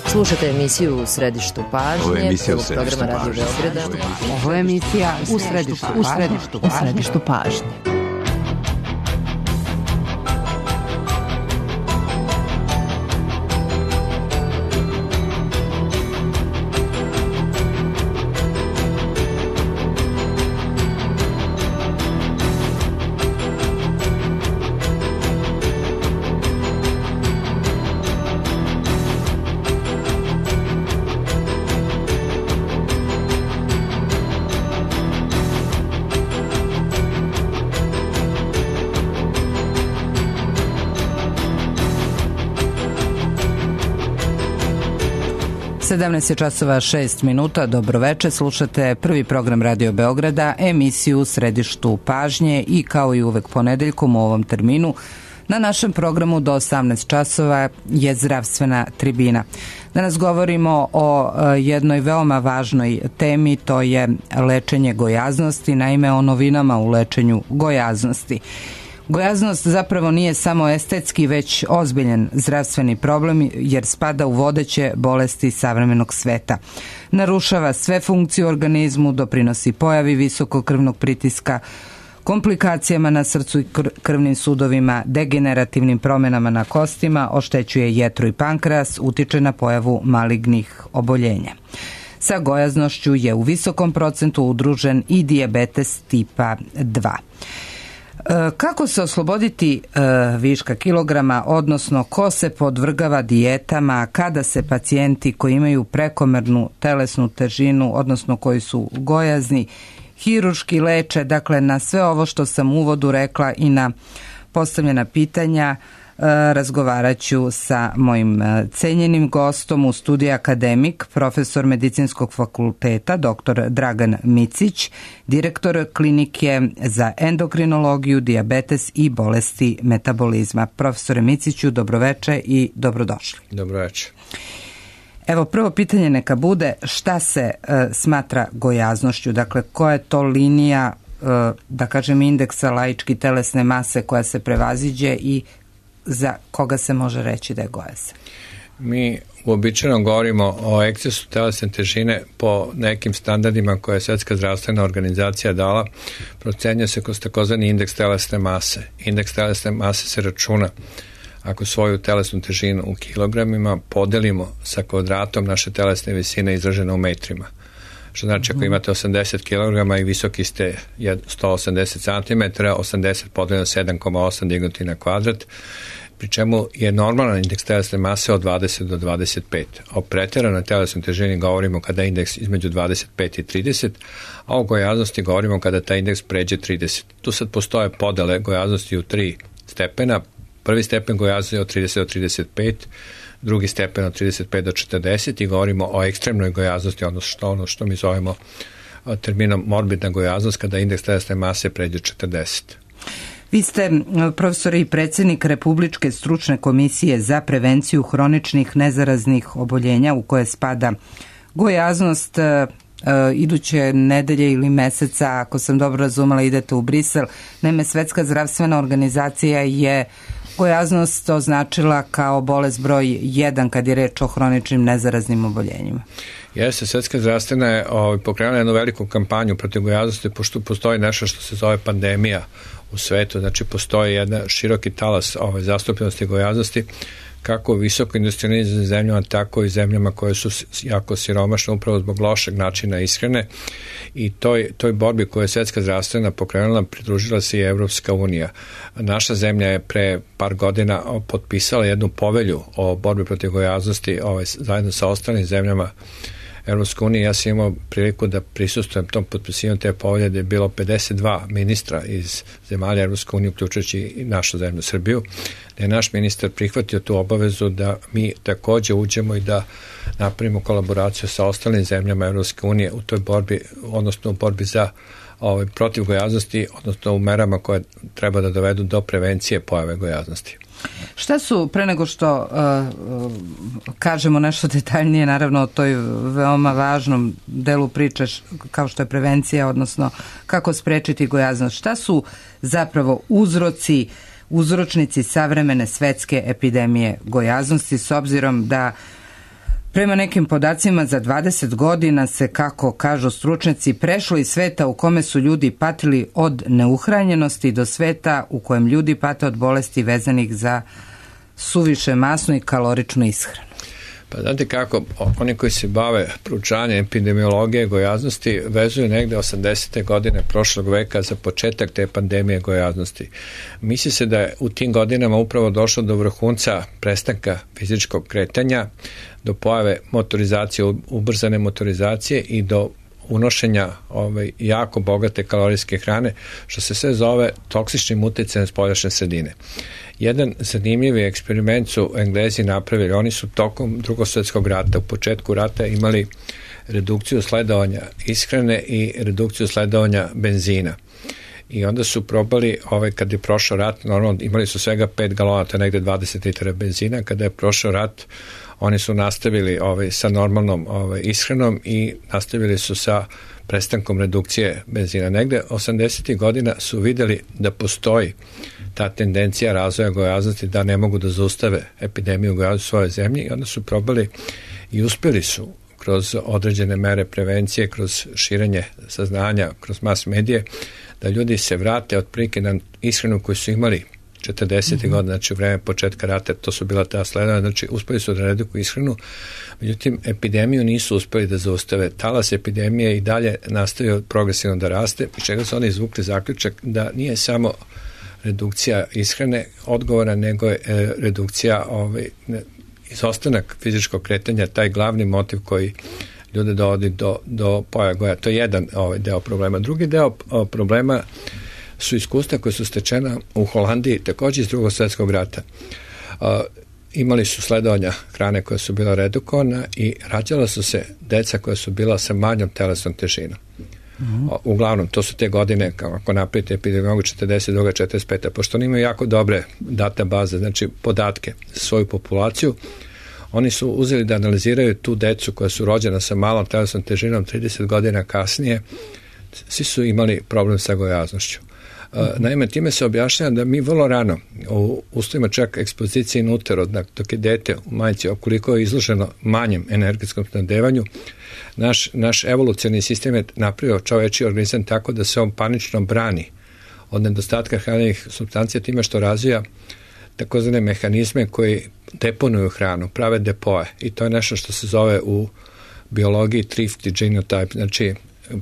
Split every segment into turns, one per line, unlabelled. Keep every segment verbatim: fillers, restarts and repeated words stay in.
Slušate emisiju U središtu pažnje.
Ovo je emisija U
središtu
pažnje.
Radio Beograda.
Ovo je emisija U središtu pažnje. U središtu, u središtu pažnje. sedamnaest je časova šest minuta, dobroveče, slušate prvi program Radio Beograda, emisiju U središtu pažnje i kao i uvek ponedeljkom u ovom terminu na našem programu do osamnaest časova je zdravstvena tribina. Danas govorimo o jednoj veoma važnoj temi, to je lečenje gojaznosti, naime o novinama u lečenju gojaznosti. Gojaznost zapravo nije samo estetski, već ozbiljan zdravstveni problem jer spada u vodeće bolesti savremenog sveta. Narušava sve funkcije u organizmu, doprinosi pojavi visokog krvnog pritiska, komplikacijama na srcu i krvnim sudovima, degenerativnim promjenama na kostima, oštećuje jetru i pankreas, utiče na pojavu malignih oboljenja. Sa gojaznošću je u visokom procentu udružen i dijabetes tipa dva. Kako se osloboditi e, viška kilograma, odnosno ko se podvrgava dijetama, kada se pacijenti koji imaju prekomernu telesnu težinu, odnosno koji su gojazni, hirurški leče, dakle na sve ovo što sam u uvodu rekla i na postavljena pitanja, razgovarat ću sa mojim cenjenim gostom u studiju akademik, profesor Medicinskog fakulteta, doktor Dragan Micić, direktor klinike za endokrinologiju, dijabetes i bolesti metabolizma. Profesore Miciću, dobroveče i dobrodošli.
Dobroveče.
Evo, prvo pitanje neka bude šta se e, smatra gojaznošću, dakle koja je to linija, e, da kažem, indeksa laički telesne mase koja se prevaziđe i za koga se može reći da je gojazan?
Mi uobičajeno govorimo o ekscesu telesne težine po nekim standardima koje je Svetska zdravstvena organizacija dala. Procenjuje se kroz takozvani indeks telesne mase. Indeks telesne mase se računa ako svoju telesnu težinu u kilogramima podelimo sa kvadratom naše telesne visine izražene u metrima. Što znači ako imate osamdeset kilograma i visoki ste sto osamdeset centimetara, osamdeset podeljeno sedam zarez osam dignuti na kvadrat, pri čemu je normalan indeks telesne mase od dvadeset do dvadeset pet. O preteranoj telesnoj težini govorimo kada je indeks između dvadeset pet i trideset, a o gojaznosti govorimo kada taj indeks pređe trideset. Tu sad postoje podele gojaznosti u tri stepena. Prvi stepen gojaznosti je od trideset do trideset pet, drugi stepen od trideset pet do četrdeset i govorimo o ekstremnoj gojaznosti, odnosno što, ono što mi zovemo terminom morbidna gojaznost, kada indeks telesne mase pređe četrdeset.
Vi ste, profesor, i predsjednik Republičke stručne komisije za prevenciju hroničnih nezaraznih oboljenja u koje spada gojaznost. E, iduće nedelje ili meseca, ako sam dobro razumela, idete u Brisel. Naime, Svetska zdravstvena organizacija je gojaznost označila kao bolest broj jedan kad je reč o hroničnim nezaraznim oboljenjima.
Jeste, Svetska zdravstvena je ovaj, pokrenula jednu veliku kampanju protiv gojaznosti, pošto postoji nešto što se zove pandemija u svetu, znači postoji jedan široki talas ovaj, zastupljenosti gojaznosti, kako u visoko industrializiranim zemljama, tako i zemljama koje su jako siromašne upravo zbog lošeg načina ishrane, i toj, toj borbi koju je Svetska zdravstvena pokrenula pridružila se i Evropska unija. Naša zemlja je pre par godina potpisala jednu povelju o borbi protiv gojaznosti ovaj, zajedno sa ostalim zemljama Evropske unije. Ja sam imao priliku da prisustvujem tom potpisivanju te povelje, da je bilo pedeset dva ministra iz zemalja Evropske unije, uključujući i našu zemlju Srbiju, da je naš ministar prihvatio tu obavezu da mi takođe uđemo i da napravimo kolaboraciju sa ostalim zemljama Evropske unije u toj borbi, odnosno u borbi za ovaj, protiv gojaznosti, odnosno u merama koje treba da dovedu do prevencije pojave gojaznosti.
Šta su, pre nego što uh, kažemo nešto detaljnije, naravno o toj veoma važnom delu priče kao što je prevencija, odnosno kako sprečiti gojaznost, šta su zapravo uzroci, uzročnici savremene svetske epidemije gojaznosti, s obzirom da Prema nekim podacima za dvadeset godina se, kako kažu stručnjaci, prešlo iz sveta u kome su ljudi patili od neuhranjenosti do sveta u kojem ljudi pate od bolesti vezanih za suviše masnu i kaloričnu ishranu.
Pa znate kako, oni koji se bave proučavanjem epidemiologije gojaznosti vezuju negde osamdesete godine prošlog veka za početak te pandemije gojaznosti. Misli se da je u tim godinama upravo došlo do vrhunca prestanka fizičkog kretanja, do pojave motorizacije, ubrzane motorizacije i do unošenja ovaj, jako bogate kalorijske hrane, što se sve zove toksičnim uticajem spoljašnje sredine. Jedan zanimljivi eksperiment su Englezi napravili. Oni su tokom Drugog svjetskog rata, u početku rata, imali redukciju sledovanja ishrane i redukciju sledovanja benzina. I onda su probali, ovaj, kad je prošao rat, normalno imali su svega pet galona, to je negde dvadeset litara benzina. Kada je prošao rat, oni su nastavili ovaj, sa normalnom ovaj, ishranom i nastavili su sa prestankom redukcije benzina. Negde osamdesetih godina su videli da postoji ta tendencija razvoja gojaznosti, da ne mogu da zaustave epidemiju gojaznosti u svojoj zemlji, i onda su probali i uspeli su kroz određene mere prevencije, kroz širenje saznanja, kroz mas medije, da ljudi se vrate otprilike na ishranu koju su imali četrdesetih mm-hmm. godina, znači u vreme početka rata, to su bila ta sledovanja, znači uspeli su da redukuju ishranu, međutim epidemiju nisu uspeli da zaustave. Talas epidemije i dalje nastavio progresivno da raste, iz čega su oni izvukli zaključak da nije samo redukcija ishrane odgovora, nego je e, redukcija ovaj, ne, izostanak fizičkog kretanja, taj glavni motiv koji ljude dovodi do, do pojave goja. To je jedan ovaj, deo problema. Drugi deo o, problema su iskustva koje su stečena u Holandiji, također iz Drugog svjetskog rata. A, imali su sledovanja hrane koja su bila redukovana i rađala su se deca koja su bila sa manjom telesnom težinom. Mm-hmm. Uglavnom, to su te godine, ako napravite epidemiologiju četrdeset druga četrdeset peta pošto oni imaju jako dobre databaze, znači podatke za svoju populaciju, oni su uzeli da analiziraju tu decu koja su rođena sa malom telesnom težinom trideset godina kasnije, svi su imali problem sa gojaznošću. Mm-hmm. Naime, time se objašnjava da mi vrlo rano u uslovima čak ekspozicije in utero, dok je dete u majci, okoliko je izloženo manjem energetskom snabdevanju, naš, naš evolucioni sistem je napravio čovečji organizam tako da se on panično brani od nedostatka hranjivih supstancija time što razvija takozvane mehanizme koji deponuju hranu, prave depoje, i to je nešto što se zove u biologiji thrifty genotype, znači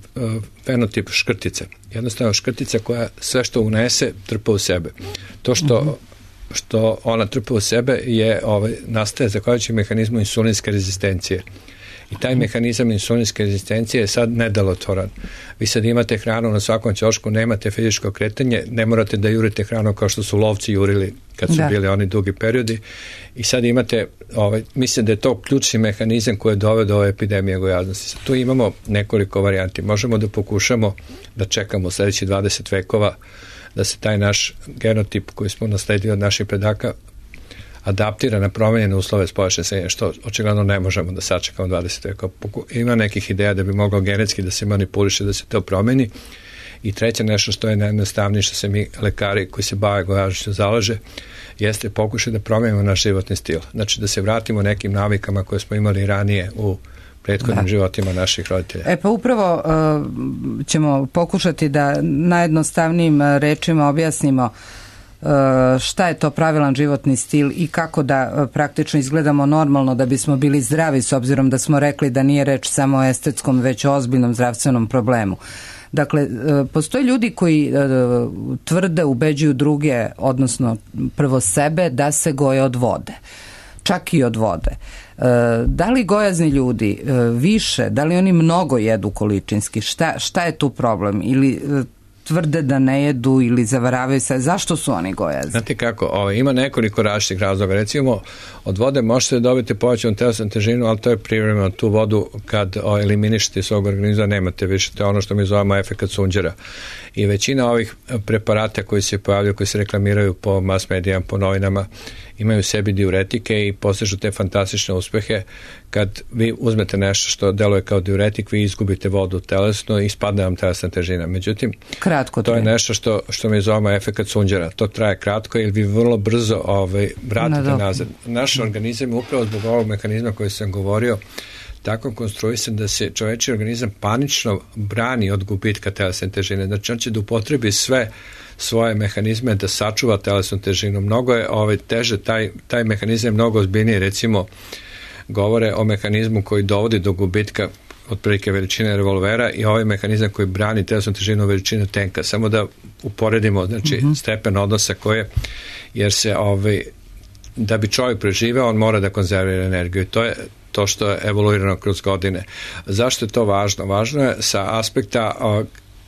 fenotip škrtice. Jednostavno škrtica koja sve što unese trpa u sebe. To što, mm-hmm. što ona trpa u sebe je ovaj, nastaje zahvaljujući mehanizmu insulinske rezistencije. I taj mehanizam insulinske rezistencije je sad nedjelotvoran. Vi sad imate hranu na svakom ćošku, nemate fizičko kretanje, ne morate da jurite hranu kao što su lovci jurili kad su da. bili oni dugi periodi. I sad imate, ovaj, mislim da je to ključni mehanizam koji je doveo do ove epidemije gojaznosti. Sad tu imamo nekoliko varijanti. Možemo da pokušamo da čekamo sljedećih dvadeset vekova da se taj naš genotip koji smo nasledili od naših predaka adaptira na promenjene uslove spoljašnje sredine, što očigledno ne možemo da sačekamo dvadeset vekova. Ima nekih ideja da bi moglo genetski da se manipuliše, da se to promeni. I treće nešto što je najjednostavnije, što se mi lekari koji se bave gojaznošću zalaže, jeste pokušaj da promenimo naš životni stil. Znači da se vratimo nekim navikama koje smo imali ranije u prethodnim da. životima naših roditelja.
E pa upravo uh, ćemo pokušati da najjednostavnijim rečima objasnimo šta je to pravilan životni stil i kako da praktično izgledamo normalno da bismo bili zdravi, s obzirom da smo rekli da nije reč samo o estetskom, već o ozbiljnom zdravstvenom problemu. Dakle, postoje ljudi koji tvrde, ubeđuju druge, odnosno prvo sebe, da se goje od vode. Čak i od vode. Da li gojazni ljudi više, da li oni mnogo jedu količinski? Šta, šta je tu problem? Ili tvrde da ne jedu ili zavaravaju se? Zašto su oni gojazni?
Znate kako, ovo, ima nekoliko različitih razloga. Recimo, od vode možete dobiti povećanu telesnu težinu, ali to je privremeno. Tu vodu kad o, eliminišete svog organizma nemate više. To je ono što mi zovemo efekat sunđera. I većina ovih preparata koji se pojavljaju, koji se reklamiraju po mass medijama, po novinama, imaju u sebi diuretike i postižu te fantastične uspehe. Kad vi uzmete nešto što deluje kao diuretik, vi izgubite vodu telesno i spadne vam telesna težina. Međutim,
kratko
to je nešto što, što mi zovemo efekat sunđera. To traje kratko ili vi vrlo brzo ovaj, vratite no, nazad. Naš organizam je upravo zbog ovog mehanizma koji sam govorio tako konstruisan da se čovečji organizam panično brani od gubitka telesne težine. Znači on će da upotrebi sve svoje mehanizme da sačuva telesnu težinu. Mnogo je ovaj, teže, taj, taj mehanizam je mnogo ozbiljniji. Recimo, govore o mehanizmu koji dovodi do gubitka otprilike veličine revolvera i ovaj mehanizam koji brani telesnu težinu veličine tenka. Samo da uporedimo znači, mm-hmm. stepen odnosa koje, jer se ovaj, da bi čovjek preživeo, on mora da konzervira energiju i to je to što je evoluirano kroz godine. Zašto je to važno? Važno je sa aspekta o,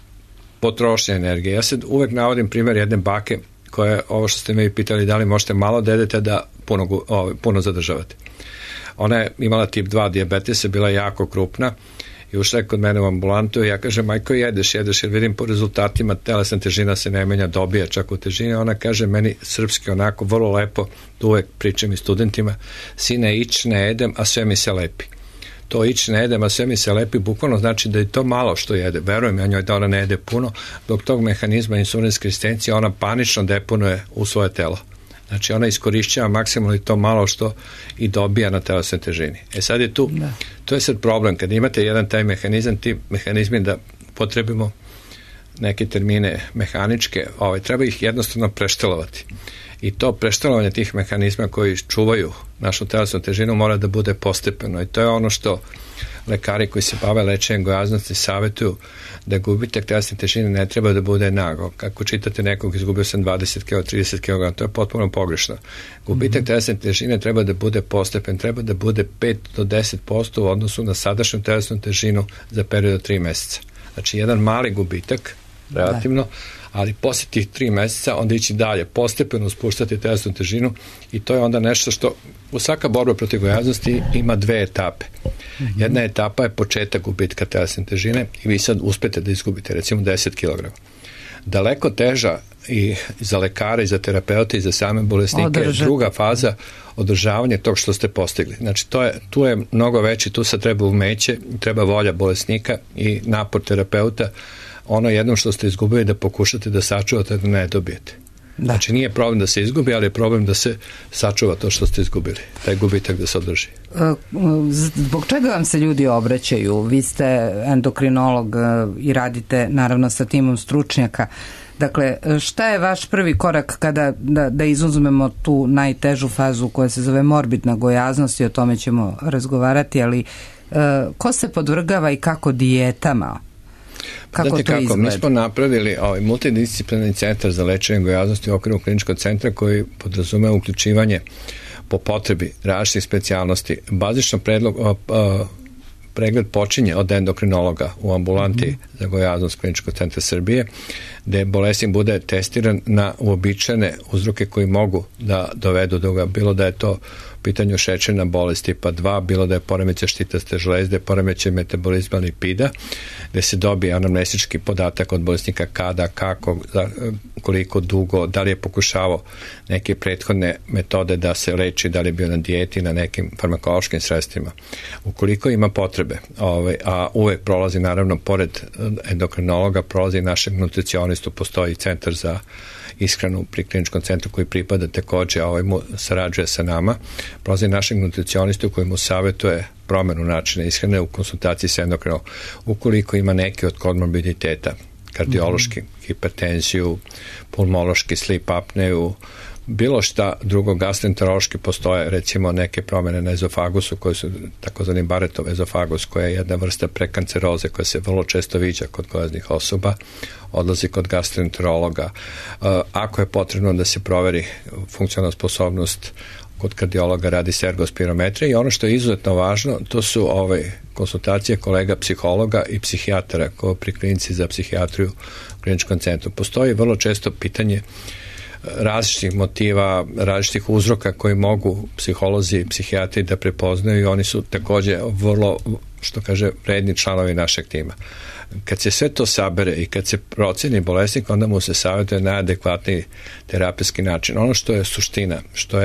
potrošnje energije. Ja se uvek navodim primjer jedne bake koja je, ovo što ste me pitali, da li možete malo da jedete da puno, o, puno zadržavate. Ona je imala tip dva dijabetesa, bila jako krupna i ušla je kod mene u ambulantu i ja kažem, majko, jedeš, jedeš, jer vidim po rezultatima telesna težina se ne menja, dobija čak u težini. Ona kaže meni srpski onako vrlo lepo, da uvek pričam i studentima, sine, ić ne jedem, a sve mi se lepi. To ić ne jedem, a sve mi se lepi, bukvalno znači da je to malo što jede. Verujem ja njoj da ona ne jede puno, dok tog mehanizma insulinske rezistencije ona panično deponuje u svoje telo. Znači ona iskorišćava maksimalno i to malo što i dobija na telesnoj težini. E sad je tu, da. To je sad problem. Kad imate jedan taj mehanizam, ti mehanizmi da potrebimo neke termine mehaničke, ovaj, treba ih jednostavno preštelovati. I to preštelovanje tih mehanizma koji čuvaju našu telesnu težinu mora da bude postepeno. I to je ono što lekari koji se bave lečenjem gojaznosti savjetuju, da gubitak telesne težine ne treba da bude nago. Kako čitate nekog, izgubio sam dvadeset kilograma, trideset kilograma, to je potpuno pogrešno. Gubitak mm-hmm. telesne težine treba da bude postepen, treba da bude pet do deset posto u odnosu na sadašnju telesnu težinu za period od tri meseca. Znači, jedan mali gubitak, relativno, da. Ali posle tih tri meseca onda ići dalje, postepeno spuštati telesnu težinu i to je onda nešto što u svaka borba protiv gojaznosti ima dve etape. Mm-hmm. Jedna etapa je početak gubitka telesne težine i vi sad uspete da izgubite recimo deset kilograma. Daleko teža i za lekara i za terapeuta i za same bolesnike Održa. druga faza održavanje tog što ste postigli. Znači to je, tu je mnogo veći, tu sad treba umeće, treba volja bolesnika i napor terapeuta. Ono jednom što ste izgubili da pokušate da sačuvate da ne dobijete. Da. Znači nije problem da se izgubi, ali je problem da se sačuva to što ste izgubili. Taj gubitak da se održi.
Zbog čega vam se ljudi obraćaju? Vi ste endokrinolog i radite naravno sa timom stručnjaka. Dakle, šta je vaš prvi korak kada da, da izuzmemo tu najtežu fazu koja se zove morbidna gojaznost i o tome ćemo razgovarati, ali ko se podvrgava i kako dijetama? Kako
Znate
to
kako,
izgleda?
mi smo napravili ovaj multidisciplinarni centar za lečenje gojaznosti u okviru kliničkog centra koji podrazume uključivanje po potrebi različitih specijalnosti. Bazično predlog, o, o, pregled počinje od endokrinologa u ambulanti mm-hmm. za gojaznost kliničkog centra Srbije, gde bolesnik bude testiran na uobičajene uzroke koji mogu da dovedu do ga, bilo da je to pitanju šećerna bolest tipa dva, bilo da je poremećaj štitaste žlezde, poremećaj metabolizma lipida, gde se dobije anamnestički podatak od bolesnika kada, kako, koliko dugo, da li je pokušavao neke prethodne metode da se leči, da li je bio na dijeti, na nekim farmakološkim sredstvima. Ukoliko ima potrebe, ovaj, a uvek prolazi naravno pored endokrinologa, prolazi našeg nutricionistu, postoji centar za ishranu pri kliničkom centru koji pripada takođe, ovaj mu sarađuje sa nama, prolazi našeg nutricionistu koji mu savjetuje promenu načina ishrane u konsultaciji sa endokrinologom. Ukoliko ima neke od komorbiditeta, kardiološki, mm-hmm. hipertenziju, pulmološki, sleep apneju, bilo šta drugo gastroenterološki postoje, recimo neke promene na ezofagusu koje su takozvani Barrettov ezofagus, koja je jedna vrsta prekanceroze koja se vrlo često viđa kod gojaznih osoba, odlazi kod gastroenterologa. Ako je potrebno da se proveri funkcionalna sposobnost, kod kardiologa radi se ergospirometrija i ono što je izuzetno važno, to su ove konsultacije kolega psihologa i psihijatara koji pri klinici za psihijatriju u kliničkom centru. Postoji vrlo često pitanje različitih motiva, različitih uzroka koji mogu psiholozi i psihijatri da prepoznaju i oni su takođe vrlo, što kaže, vredni članovi našeg tima. Kad se sve to sabere i kad se proceni bolesnik, onda mu se savjetuje najadekvatniji terapijski način. Ono što je suština, što je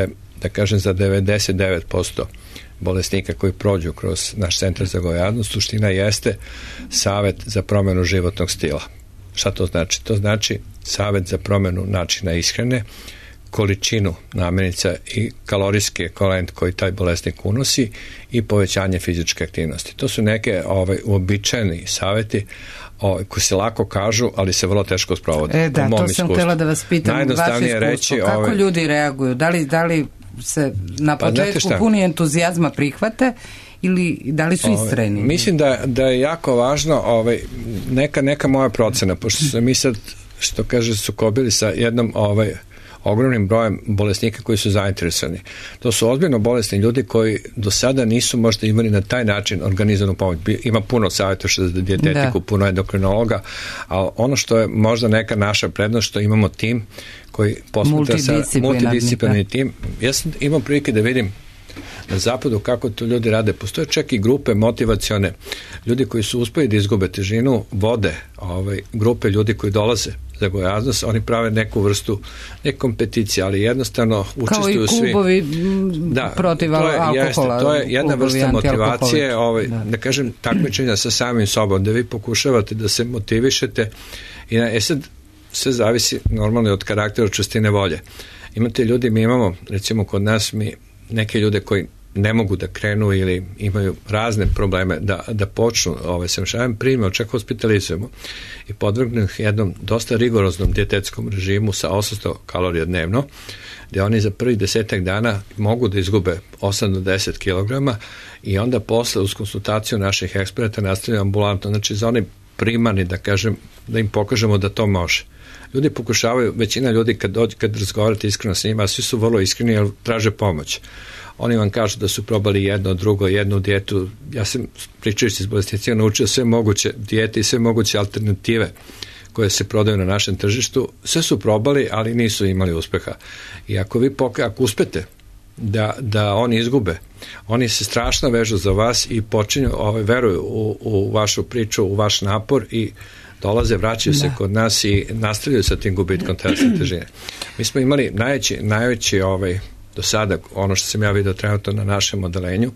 da kažem za devedeset devet posto bolesnika koji prođu kroz naš centar za gojaznost, suština jeste savet za promenu životnog stila. Šta to znači? To znači savet za promenu načina ishrane, količinu namirnica i kalorijski ekvivalent koji taj bolesnik unosi i povećanje fizičke aktivnosti. To su neke ovaj, uobičajeni saveti ovaj, koji se lako kažu, ali se vrlo teško sprovode.
E da, to sam iskustvu. Htjela da vas pitam, vaše iskustvo, reći, kako ovaj, ljudi reaguju? Da li, da li se na početku pa, puni entuzijazma prihvate ili da li su istrajni?
Ovaj, mislim da, da je jako važno ovaj, neka, neka moja procena, pošto su mi sad, što kaže, sukobili sa jednom ovaj, ogromnim brojem bolesnika koji su zainteresovani. To su ozbiljno bolesni ljudi koji do sada nisu možda imali na taj način organizovanu pomoć. Ima puno savjeta za dijetetiku, da. Puno endokrinologa, ali ono što je možda neka naša prednost, što imamo tim koji posmatra sa multidisciplinarni tim. Ja sam imao prilike da vidim na zapadu kako to ljudi rade. Postoje čak i grupe motivacione, ljudi koji su uspeli da izgube težinu, vode ovaj, grupe ljudi koji dolaze za gojaznost, oni prave neku vrstu ne kompeticije, ali jednostavno učestvuju svi.
Kao i klubovi da, protiv
to je,
alkohola.
Jeste, to je jedna vrsta motivacije, ovaj, da. da kažem, takmičenja sa samim sobom, da vi pokušavate da se motivišete i na, e sad sve zavisi normalno od karaktera, od čvrstine volje. Imate ljudi, mi imamo, recimo kod nas, mi neke ljude koji ne mogu da krenu ili imaju razne probleme da, da počnu ovaj, samšavam, primimo, čak hospitalizujemo i podvrgnu ih jednom dosta rigoroznom dijetetskom režimu sa osamsto kalorija dnevno, gdje oni za prvih desetak dana mogu da izgube osam do deset kilograma i onda posle uz konsultaciju naših eksperata nastavljaju ambulantno, znači za oni primarni, da kažem, da im pokažemo da to može. Ljudi pokušavaju, većina ljudi kad, dođe, kad razgovarate iskreno sa njima, svi su vrlo iskreni jer traže pomoć. Oni vam kažu da su probali jedno, drugo, jednu dijetu. Ja sam pričajući s bolesnicima naučio sve moguće dijete i sve moguće alternative koje se prodaju na našem tržištu. Sve su probali, ali nisu imali uspeha. I ako vi poka- ako uspete da, da oni izgube, oni se strašno vežu za vas i počinju, ovaj, veruju u, u vašu priču, u vaš napor i dolaze, vraćaju se da. Kod nas i nastavljaju sa tim gubitkom telesne težine. Mi smo imali najveći, najveći ovaj, do sada, ono što sam ja vidio trenutno na našem odelenju,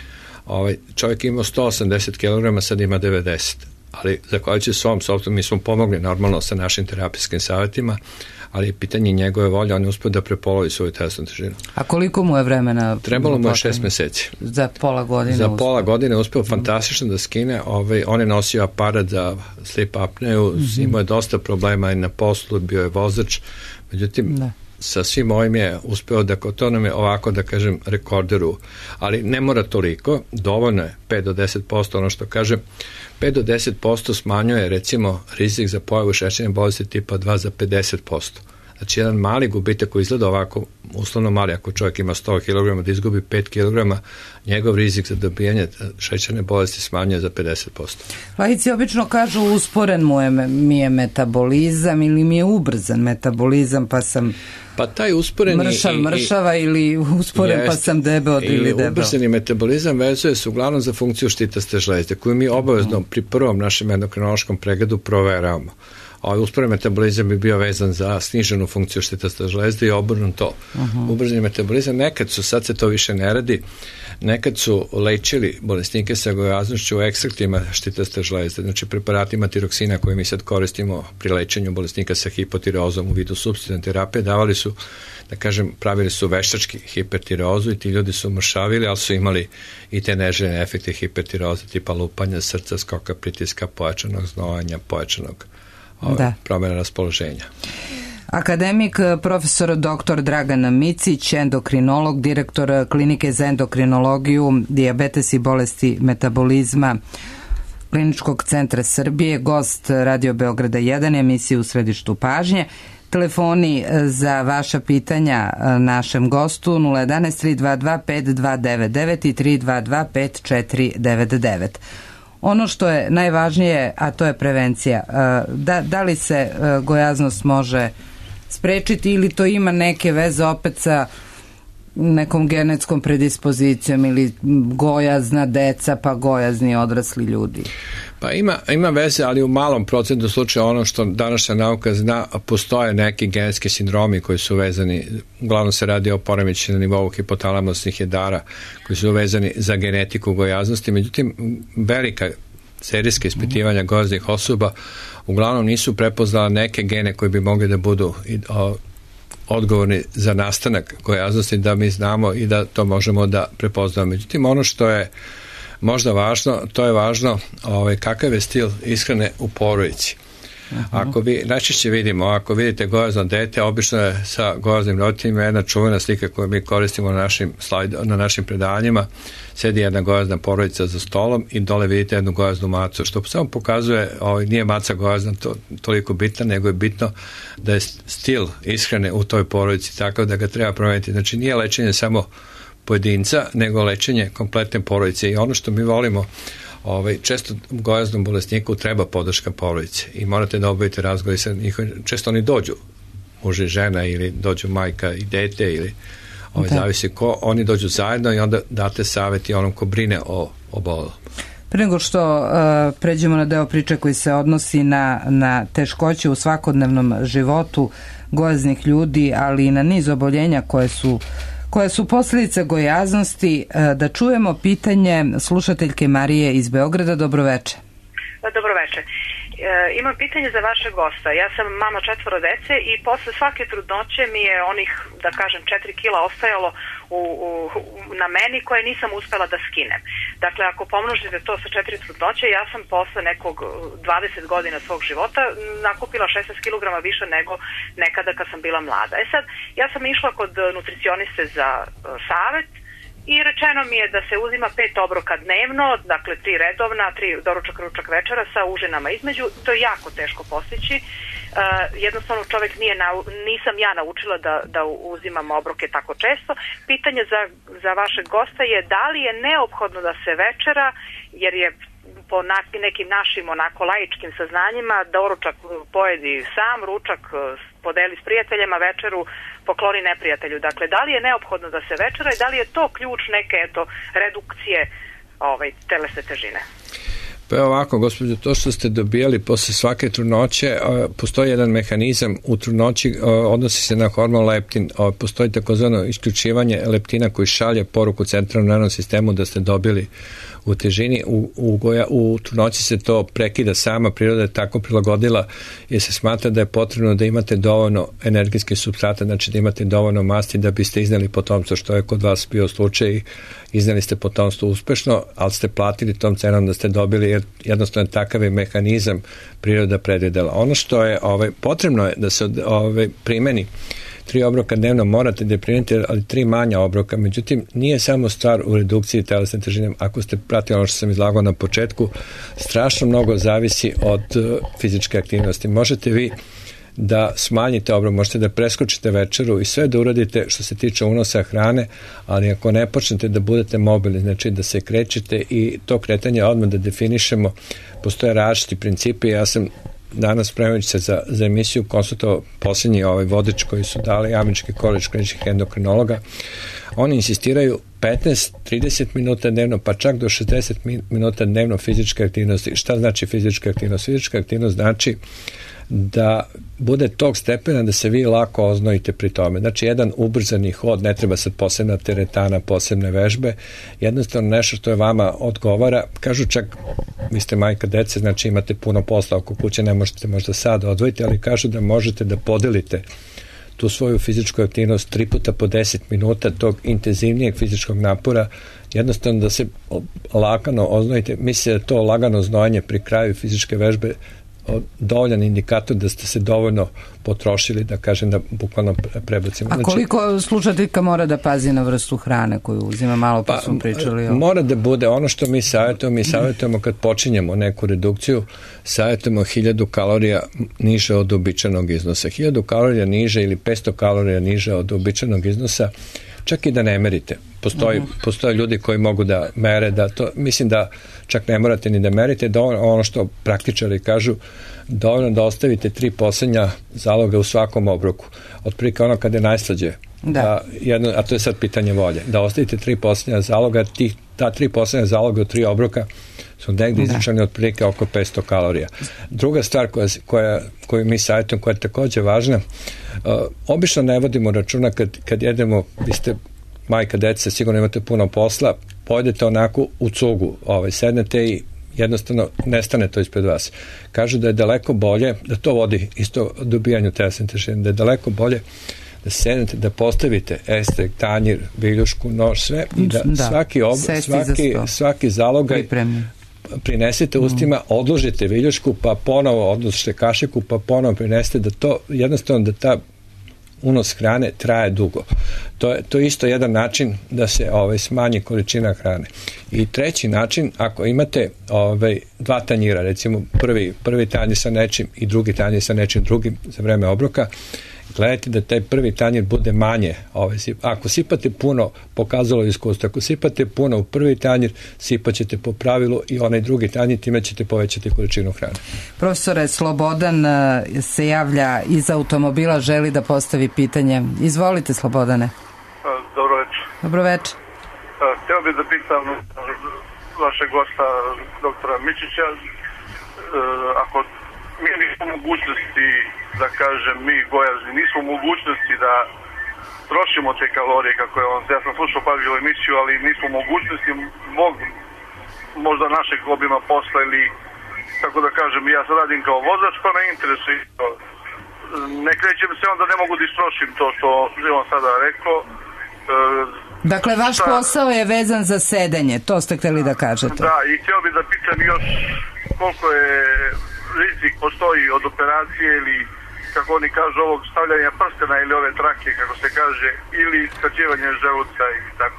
ovaj, čovjek imao sto osamdeset kilograma, sad ima devedeset. Ali zahvaljujući svom sopstvenom, mi smo pomogli normalno sa našim terapijskim savjetima, ali je pitanje njegove volje, on je uspio da prepolovi svoju telesnu težinu.
A koliko mu je vremena?
Trebalo mu je šest meseci.
Za pola godine
Za
uspio.
pola godine uspio fantastično da skine. Ovaj, on je nosio aparat za sleep apneu, mm-hmm. imao je dosta problema i na poslu, bio je vozač, međutim, da. Sa svim ovim je uspeo da to nam je ovako, da kažem, rekorderu, ali ne mora toliko, dovoljno je pet do deset posto, ono što kažem, pet do deset posto smanjuje recimo rizik za pojavu šećerne bolesti tipa dva za pedeset posto. Znači jedan mali gubitak koji izgleda ovako, uslovno mali, ako čovjek ima sto kilograma da izgubi pet kilograma, njegov rizik za dobijanje šećerne bolesti smanjuje za pedeset posto.
Laici obično kažu usporen mu je, mi je metabolizam ili mi je ubrzan metabolizam pa sam
pa taj usporeni
mršav,
i,
mršava ili usporen jest, pa sam debeo ili debeo. I
ubrzani metabolizam vezuje se uglavnom za funkciju štitaste žlezde koju mi obavezno pri prvom našem endokrinološkom pregledu proveravamo. Ovaj usporen metabolizam bi bio vezan za sniženu funkciju štitaste žlezde i obrnuto. Uh-huh. Ubrzani metabolizam, nekad su, sad se to više ne radi, nekad su lečili bolesnike sa gojaznošću u ekstraktima štitaste žlezde, znači preparatima tiroksina koje mi sad koristimo pri lečenju bolesnika sa hipotireozom u vidu supstitutivne terapije, davali su, da kažem, pravili su veštački hipertireozu i ti ljudi su mršavili, ali su imali i te neželjene efekte hipertireoze tipa lupanja srca, skoka pritiska, pojačanog znojanja, pojačanog Da. promjena raspoloženja.
Akademik profesor doktor Dragan Micić, endokrinolog, direktor klinike za endokrinologiju, dijabetes i bolesti metabolizma Kliničkog centra Srbije, gost Radio Beograda jedan, emisije U središtu pažnje. Telefoni za vaša pitanja našem gostu nula jedan tri dva dva pet dva devet devet i tri dva dva pet četiri devet devet. Ono što je najvažnije, a to je prevencija. Da, da li se gojaznost može sprečiti ili to ima neke veze opet sa nekom genetskom predispozicijom ili gojazna deca pa gojazni odrasli ljudi?
Pa ima, ima veze, ali u malom procentu slučaja ono što današnja nauka zna, postoje neki genetski sindromi koji su vezani, uglavnom se radi o poremećaju na nivou hipotalamusnih jedara koji su vezani za genetiku gojaznosti, međutim velika serijska ispitivanja gojaznih osoba uglavnom nisu prepoznala neke gene koji bi mogli da budu o, odgovorni za nastanak gojaznosti, da mi znamo i da to možemo da prepoznamo. Međutim, ono što je možda važno, to je važno ovaj, kakav je stil ishrane u porodici. Ako vi, najčešće vidimo, ako vidite gojazno dete, obično je sa gojaznim roditeljima jedna čuvena slika koju mi koristimo na našim, slajd, na našim predavanjima, sedi jedna gojazna porodica za stolom i dole vidite jednu gojaznu macu, što samo pokazuje, ovaj, nije maca gojazna to, toliko bitna, nego je bitno da je stil ishrane u toj porodici takav da ga treba promeniti. Znači nije lečenje samo pojedinca, nego lečenje kompletne porodice i ono što mi volimo, ovaj, često gojaznom bolesniku treba podrška porodice i morate da obavite razgovor sa njihovim, često oni dođu, muž i žena ili dođu majka i dete ili ovaj, zavisi ko, oni dođu zajedno i onda date savjet i onom ko brine o obolelom.
Pre nego što uh, pređemo na deo priče koji se odnosi na, na teškoće u svakodnevnom životu gojaznih ljudi, ali i na niz oboljenja koje su koje su posljedice gojaznosti, da čujemo pitanje slušateljke Marije iz Beograda. Dobroveče.
Dobroveče. E, imam pitanje za vašeg gosta. Ja sam mama četvoro dece i posle svake trudnoće mi je onih, da kažem, četiri kila ostajalo u, u, na meni koje nisam uspela da skinem. Dakle, ako pomnožite to sa četiri trudnoće, ja sam posle nekog dvadeset godina svog života nakupila šesnaest kilograma više nego nekada kad sam bila mlada. E sad, ja sam išla kod nutricioniste za uh, savet i rečeno mi je da se uzima pet obroka dnevno, dakle tri redovna, tri doručak, ručak, večera sa užinama između. To je jako teško postići. Uh, jednostavno čovjek nije, nau, nisam ja naučila da, da uzimam obroke tako često. Pitanje za, za vašeg gosta je da li je neophodno da se večera, jer je po nekim našim onako laičkim saznanjima doručak pojedi sam, ručak podeli s prijateljima, večeru pokloni neprijatelju. Dakle, da li je neophodno da se večera i da li je to ključ neke eto redukcije ovaj, telesne težine?
Pa ovako, gospođo, to što ste dobijali posle svake trudnoće, postoji jedan mehanizam u trudnoći, odnosi se na hormon leptin, postoji takozvano isključivanje leptina koji šalje poruku centralnom nervnom sistemu da ste dobili u težini. U, u, goja, u trudnoći se to prekida, sama priroda je tako prilagodila jer se smatra da je potrebno da imate dovoljno energijske supstrata, znači da imate dovoljno masti da biste izneli potomstvo, što je kod vas bio slučaj i izneli ste potomstvo uspešno, ali ste platili tom cenom da ste dobili, jer jednostavno takav je mehanizam priroda predvidela. Ono što je ovaj, potrebno je da se ovaj, primeni tri obroka dnevno, morate da primenite, ali tri manja obroka. Međutim, nije samo stvar u redukciji telesne težine. Ako ste pratili ono što sam izlagao na početku, strašno mnogo zavisi od uh, fizičke aktivnosti. Možete vi da smanjite obrok, možete da preskočite večeru i sve da uradite što se tiče unosa hrane, ali ako ne počnete da budete mobilni, znači da se krećete i to kretanje odmah da definišemo, postoje različiti principi. Ja sam danas spremajući se za, za emisiju konsultovao posljednji ovaj vodič koji su dali američki koleđ kliničkih endokrinologa. Oni insistiraju petnaest do trideset minuta dnevno, pa čak do šezdeset minuta dnevno fizičke aktivnosti. Šta znači fizička aktivnost? Fizička aktivnost znači da bude tog stepena da se vi lako oznojite pri tome. Znači, jedan ubrzani hod, ne treba sad posebna teretana, posebne vežbe, jednostavno nešto što je vama odgovara. Kažu čak, vi ste majka dece, znači imate puno posla oko kuće, ne možete možda sad odvojiti, ali kažu da možete da podelite tu svoju fizičku aktivnost tri puta po deset minuta tog intenzivnijeg fizičkog napora, jednostavno da se lagano oznojite. Mislim da to lagano znojanje pri kraju fizičke vežbe dovoljan indikator da ste se dovoljno potrošili, da kažem da bukvalno prebacimo.
A koliko znači, slušateljka mora da pazi na vrstu hrane koju uzima? Malo pa, pa smo pričali o... Mora
da bude ono što mi savjetujemo, mi savjetujemo kad počinjemo neku redukciju, savjetujemo hiljadu kalorija niže od običajnog iznosa. hiljadu kalorija niže ili petsto kalorija niže od običajnog iznosa, čak i da ne merite. Postoji, uh-huh. postoje ljudi koji mogu da mere, da to, mislim da čak ne morate ni da merite, da ono što praktičari kažu, dovoljno da ostavite tri poslednja zaloga u svakom obroku. Otprilike ono kada je najslađe
Da.
Da, jedno, a to je sad pitanje volje. Da ostavite tri posljednja zaloga, tih, ta tri posljednja zaloga u tri obroka su negdje izračani otprilike oko petsto kalorija. Druga stvar koja, koja, koju mi savjetujemo, koja je također važna, uh, obično ne vodimo računa kad, kad jedemo, vi ste majka dece, sigurno imate puno posla, pojedete onako u cugu, ovaj, sednete i jednostavno nestane to ispred vas. Kažu da je daleko bolje, da to vodi isto dobijanju telesne težine, da je daleko bolje da sednete, da postavite estek, tanjir, viljušku, nož, sve i da, da. svaki, ob, svaki, svaki zalogaj Pripremni. prinesete ustima, odložite viljušku, pa ponovo odložite kašiku, pa ponovo prinesete, da to jednostavno da ta unos hrane traje dugo. To je, to je isto jedan način da se ovaj, smanji količina hrane. I treći način, ako imate ovaj, dva tanjira, recimo prvi, prvi tanjir sa nečim i drugi tanjir sa nečim drugim za vreme obroka, gledajte da taj prvi tanjir bude manje. Ovaj, ako sipate puno, pokazalo je iskustvo, ako sipate puno u prvi tanjir, sipat ćete po pravilu i onaj drugi tanjir, time ćete povećati količinu hrane.
Profesore, Slobodan se javlja iz automobila, želi da postavi pitanje. Izvolite, Slobodane.
Dobro večer.
Dobro večer.
Htio bih da pitam vašeg gosta, doktora Mičića, ako mi nismo mogućnosti, da kažem, mi gojazni, nismo mogućnosti da trošimo te kalorije, kako je on, ja sam slušao pažljivu emisiju, ali nismo mogućnosti, mog, možda našeg obima posla ili, tako da kažem, ja sad radim kao vozač, pa me interesuje to. Ne krećem se onda, ne mogu da istrošim to što je on sada rekao.
Dakle, vaš šta... posao je vezan za sedenje, to ste htjeli da kažete.
Da, i htio bih da pitam još koliko je rizik postoji od operacije ili, kako oni kažu, ovog stavljanja prstena ili ove trake, kako se kaže, ili skraćivanje želuca i tako.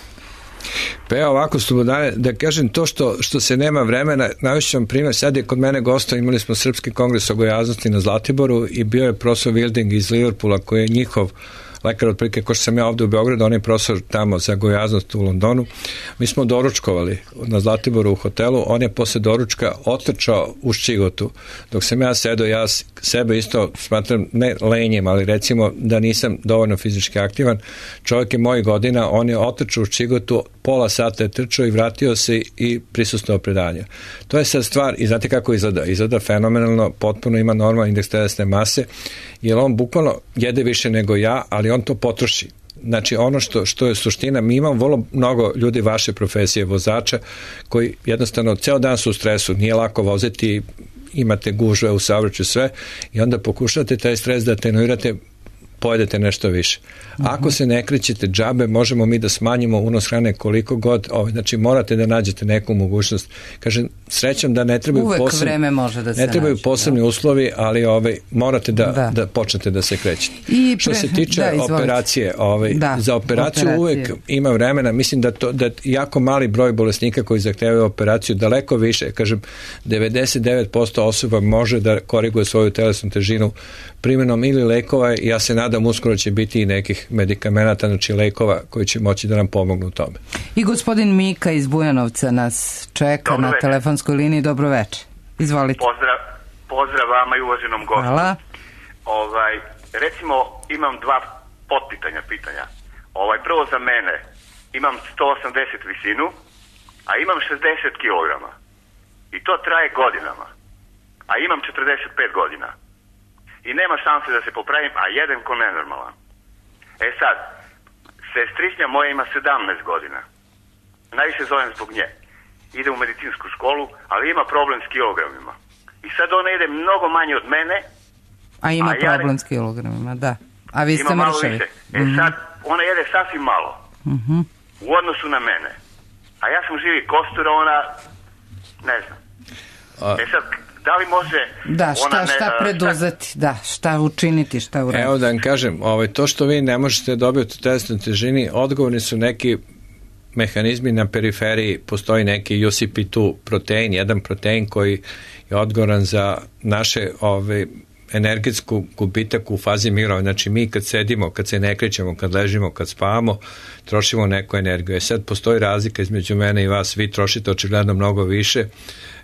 Pa evo ovako, Slobodane, da kažem to što, što se nema vremena, navešću vam primjer, sad je kod mene gosto, imali smo Srpski kongres o gojaznosti na Zlatiboru i bio je profesor Wilding iz Liverpoola koji je njihov lekar otprilike, ko što sam ja ovdje u Beogradu, on je profesor tamo za gojaznost u Londonu. Mi smo doručkovali na Zlatiboru u hotelu, on je posle doručka otrčao u Ščigotu. Dok sam ja sedao, ja sebe isto smatram ne lenjem, ali recimo da nisam dovoljno fizički aktivan. Čovjek je mojih godina, on je otrčao u Ščigotu, pola sata je trčao i vratio se i prisustvovao predanja. To je sad stvar, i znate kako izgleda? Izgleda fenomenalno, potpuno ima normalan indeks telesne mase, jer on bukvalno jede više nego ja, ali on to potroši. Znači ono što, što je suština, mi imamo vrlo mnogo ljudi vaše profesije, vozača, koji jednostavno ceo dan su u stresu, nije lako voziti, imate gužve u saobraćaju, sve, i onda pokušate taj stres da atenuirate, pojedete nešto više. Ako se ne krećete džabe, možemo mi da smanjimo unos hrane koliko god, ovaj, znači morate da nađete neku mogućnost. Kažem, srećam da ne trebaju
uvek
posebni,
vreme može da se
ne trebaju
nađe,
posebni
da.
uslovi, ali ovaj, morate da, da. da počnete da se krećete. I pre... Što se tiče da, operacije, ovaj, da, za operaciju operacije. Uvek ima vremena, mislim da to da jako mali broj bolesnika koji zahtevaju operaciju, daleko više, kažem, devedeset devet posto osoba može da koriguje svoju telesnu težinu primjenom ili lekova, ja se nadam uskoro će biti i nekih medikamenata, znači lekova koji će moći da nam pomognu u tome.
I gospodin Mika iz Bujanovca nas čeka dobro na večer. Telefonskoj liniji. Dobro večer. Izvolite.
Pozdrav, pozdrav vama i uvaženom gostu.
Hvala.
Ovaj, recimo, imam dva potpitanja pitanja. Ovaj, prvo za mene, imam sto osamdeset visinu, a imam šezdeset kilograma. I to traje godinama. A imam četrdeset pet godina. I nema šanse da se popravim, a jedem ko nenormalan. E sad, sestričnja moja ima sedamnaest godina. Najviše zovem zbog nje. Ide u medicinsku školu, ali ima problem s kilogramima. I sad ona ide mnogo manje od mene.
A ima
a
problem
ja,
s kilogramima, da. A vi ste
ima malo
mršavi.
više. E
mm-hmm.
sad, ona jede sasvim malo.
Mm-hmm.
U odnosu na mene. A ja sam živi kostur, ona ne znam. A... E sad, da li može
da, šta,
ona ne,
šta preduzeti, šta... da, šta učiniti, šta uraditi.
Evo da vam kažem, ovaj, to što vi ne možete dobiti u telesnoj težini, odgovorni su neki mehanizmi na periferiji, postoji neki U C P dva protein, jedan protein koji je odgovoran za naše ovaj, energetsku gubitak u fazi mirovanja. Znači mi kad sedimo, kad se ne krećemo, kad ležimo, kad spavamo, trošimo neku energiju. E sad postoji razlika između mene i vas, vi trošite očigledno mnogo više,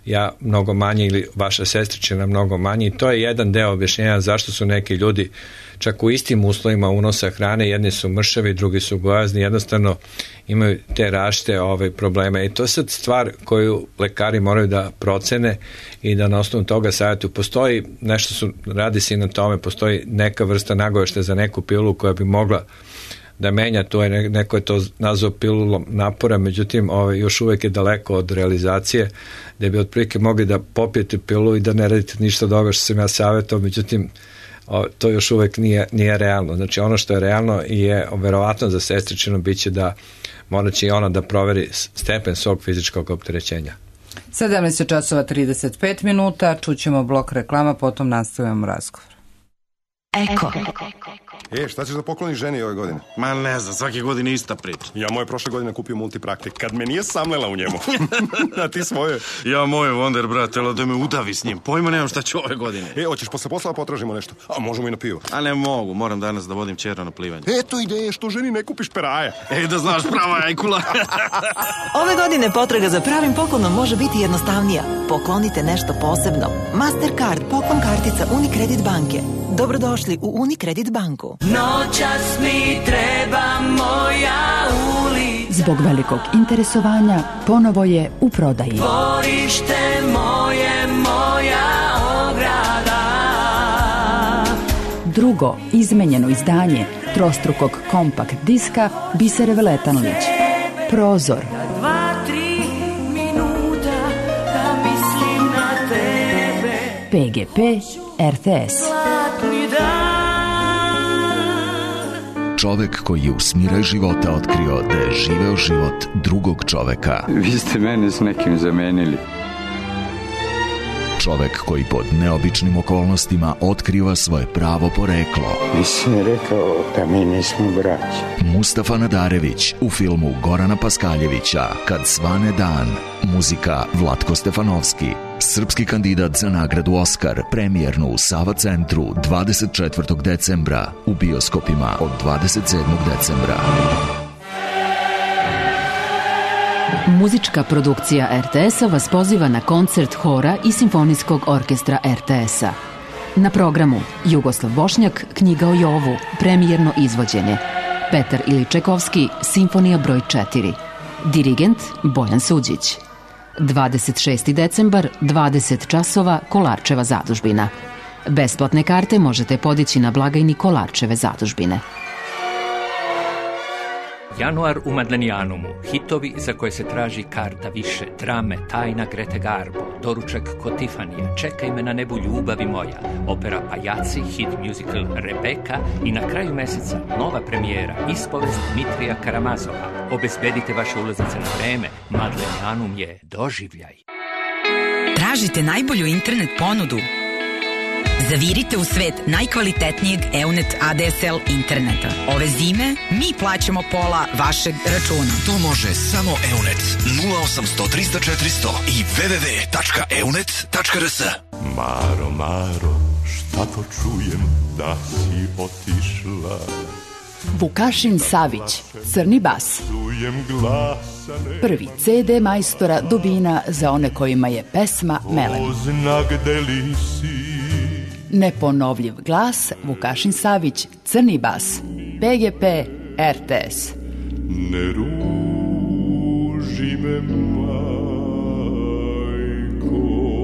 ja mnogo manje ili vaša sestričina mnogo manje, i to je jedan deo objašnjenja zašto su neki ljudi čak u istim uslovima unosa hrane, jedni su mršavi, drugi su gojazni, jednostavno imaju te različite ove probleme, i to je sad stvar koju lekari moraju da procene i da na osnovu toga savjetuju. Postoji nešto, su, radi se i na tome, postoji neka vrsta nagoveštaja za neku pilulu koja bi mogla da menja, to je, neko je to nazvao pilulom napora, međutim ovaj, još uvek je daleko od realizacije, da bi otprilike mogli da popijete pilulu i da ne radite ništa od ovoga što sam ja savjetao, međutim o, to još uvek nije, nije realno. Znači ono što je realno je verovatno za sestričinu biće da morat će i ona da proveri stepen svog fizičkog opterećenja.
sedamnaest časova trideset pet minuta, čućemo blok reklama, potom nastavljamo razgovor.
Eko.
E, šta ćeš da pokloniš ženi ove godine?
Ma ne znam, svake godine ista priča.
Ja moje prošle godine kupio multipraktik, kad me nije samlela u njemu. A ti svoje?
Ja moje Wonder, brate, da me udavi s njim. Pojma nemam šta ću ove godine.
E, hoćeš posle posla potražimo nešto? A možemo i na pivo.
A ne mogu, moram danas da vodim ćera na plivanje.
Eto ideje, što ženi ne kupiš peraja.
E, da znaš, prava ajkula.
Ove godine potraga za pravim poklonom može biti jednostavnija. Poklonite nešto posebno. Mastercard, poklon kartica Unicredit banke. Dobrodošli u Unicredit banku.
Noćas mi treba moja ulica.
Zbog velikog interesovanja ponovo je u prodaji.
Dvorište moje, moja ograda.
Drugo izmenjeno izdanje trostrukog kompakt diska Bisere Veletanlić. Prozor.
Dva, tri minuta da mislim na tebe.
P G P R T S.
Čovek koji je u smiraj života otkrio da je živeo život drugog čoveka.
Vi ste mene s nekim zamenili.
Čovek koji pod neobičnim okolnostima otkriva svoje pravo poreklo.
Nisam rekao da mi nismo braći.
Mustafa Nadarević u filmu Gorana Paskaljevića Kad svane dan. Muzika Vlatko Stefanovski. Srpski kandidat za nagradu Oskar, premijernu u Sava centru dvadeset četvrtog decembra, u bioskopima od dvadeset sedmog decembra.
Muzička produkcija R T S-a vas poziva na koncert hora i simfonijskog orkestra R T S-a. Na programu Jugoslav Bošnjak, Knjiga o Jovu, premijerno izvođenje. Petar Iličekovski, Simfonija broj četiri. Dirigent Bojan Suđić. dvadeset šesti decembar, dvadeset časova, Kolarčeva zadužbina. Besplatne karte možete podići na blagajni Kolarčeve zadužbine.
Januar u Madlenijanumu. Hitovi za koje se traži karta više. Drame, Tajna Grete Garbo, Doručak kod Tifanija, Čekaj me na nebu ljubavi moja, opera Pajaci, hit musical Rebeka i na kraju meseca nova premijera, ispovest Dmitrija Karamazova. Obezbedite vaše ulaznice na vreme. Madlenijanum je doživljaj.
Tražite najbolju internet ponudu? Zavirite u svet najkvalitetnijeg Eunet A D S L interneta. Ove zime mi plaćamo pola vašeg računa.
To može samo Eunet. nula osamsto trista četiristo i w w w tačka eunet tačka r s.
Maro, Maro, šta to čujem da si otišla?
Vukašin Savić, Crni bas. Prvi C D majstora Dubina za one kojima je pesma melem. Neponovljiv glas, Vukašin Savić, Crni bas, P G P R T S.
Ne ruži me, majko.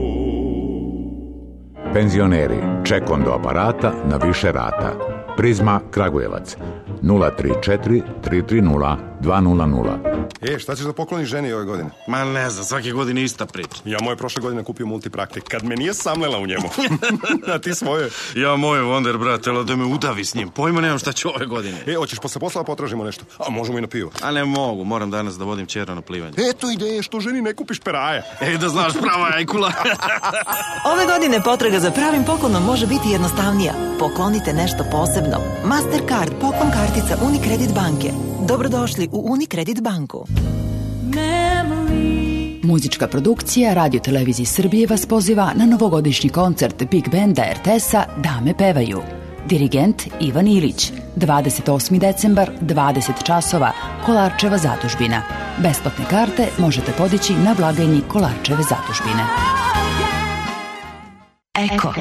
Penzioneri, čekom do aparata na više rata. Prizma Kragujevac nula tri četiri tri tri nula dva nula nula.
E, šta ćeš da pokloniš ženi ove godine?
Ma ne znam, svake godine ista priča.
Ja moje prošle godine kupio multipraktik, kad me nije samlela u njemu. A ti svoje?
Ja moje Wonder, brate, da me udavi s njim. Pojma nemam šta ću ove godine.
E, hoćeš posle posla potražimo nešto? A možemo i na pivo.
A ne mogu, moram danas da vodim ćera na plivanje.
Eto ideje, što ženi ne kupiš peraja.
E, da znaš, prava ajkula.
Ove godine potraga za pravim poklonom može biti jednostavnija. Poklonite nešto posebno. Mastercard, poklon kartica Unicredit banke. Dobrodošli u Unicredit banku.
Muzička produkcija Radio Televizije Srbije vas poziva na novogodišnji koncert Big Banda R T S-a Dame pevaju. Dirigent Ivan Ilić. dvadeset osmi decembar, dvadeset časova, Kolarčeva zadužbina. Besplatne karte možete podići na blagajni Kolarčeve zadužbine.
Eko.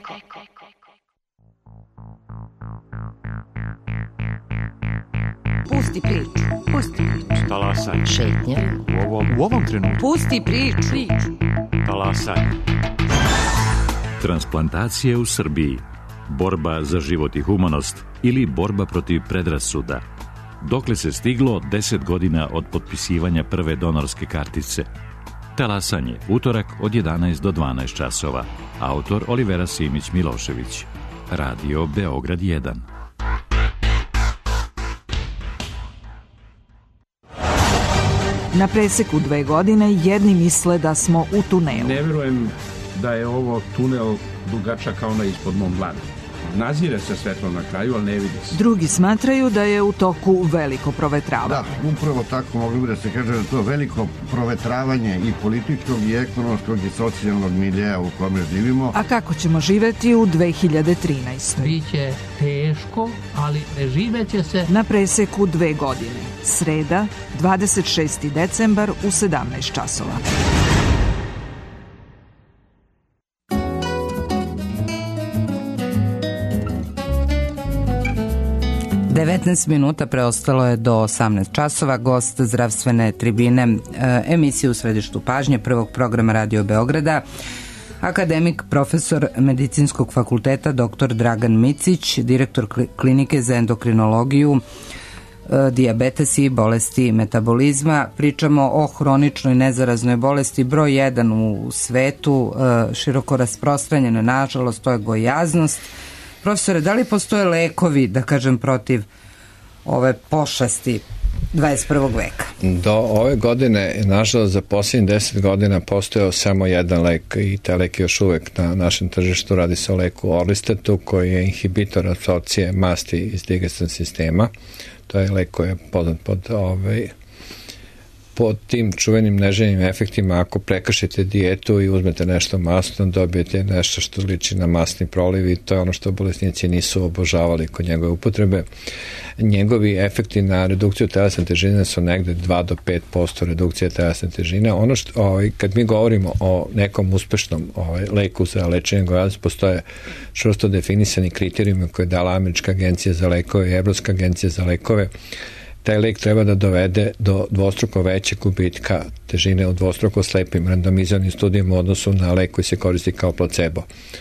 Pusti priču, pusti priču.
Talasaj.
Šetnja.
U ovom, u ovom trenutku.
Pusti priču, priču.
Talasaj.
Transplantacije u Srbiji. Borba za život i humanost ili borba protiv predrasuda. Dokle se stiglo deset godina od potpisivanja prve donorske kartice. Talasanje, utorak od jedanaest do dvanaest časova. Autor Olivera Simić Milošević. Radio Beograd jedan.
Na preseku dve godine jedni misle da smo u tunelu.
Ne verujem da je ovo tunel dugačak kao onaj ispod Mont Blanc. Nazire se svetlo na kraju, ali ne vidi se.
Drugi smatraju da je u toku veliko provetravanje.
Da, upravo tako mogli bi da se kaže da to veliko provetravanje i političkog i ekonomskog i socijalnog miljeja u kome živimo.
A kako ćemo živeti u dve hiljade trinaestoj.
Biće teško, ali ne živeće se.
Na preseku dve godine. Sreda, dvadeset šesti decembar u sedamnaest časova.
devetnaest minuta preostalo je do osamnaest časova. Gost zdravstvene tribine emisije U središtu pažnje prvog programa Radio Beograda, akademik, profesor Medicinskog fakulteta doktor Dragan Micić, direktor klinike za endokrinologiju, dijabetes i bolesti metabolizma. Pričamo o hroničnoj nezaraznoj bolesti broj jedan u svetu, široko rasprostranjena, nažalost, to je gojaznost. Profesore, da li postoje lekovi, da kažem, protiv ove pošasti dvadeset prvog veka?
Do ove godine, nažalost, za posljednjih deset godina postojao samo jedan lek i taj lek je još uvek na našem tržištu. Radi se o leku Orlistatu, koji je inhibitor apsorpcije masti iz digestivnog sistema. To je lek koji je poznat pod ovaj, pod tim čuvenim neželjenim efektima. Ako prekršite dijetu i uzmete nešto masno, dobijete nešto što liči na masni proliv i to je ono što bolesnici nisu obožavali kod njegove upotrebe. Njegovi efekti na redukciju telesne težine su negde dva do pet posto redukcije telesne težine. Ono što, ovaj, kad mi govorimo o nekom uspešnom ovaj, leku za lečenje gojaznosti, postoje čvrsto definisani kriterijumi koje je dala Američka agencija za lekove i Evropska agencija za lekove. Taj lek treba da dovede do dvostruko većeg gubitka težine u dvostruko slepim randomizovanim studijama u odnosu na lek koji se koristi kao placebo.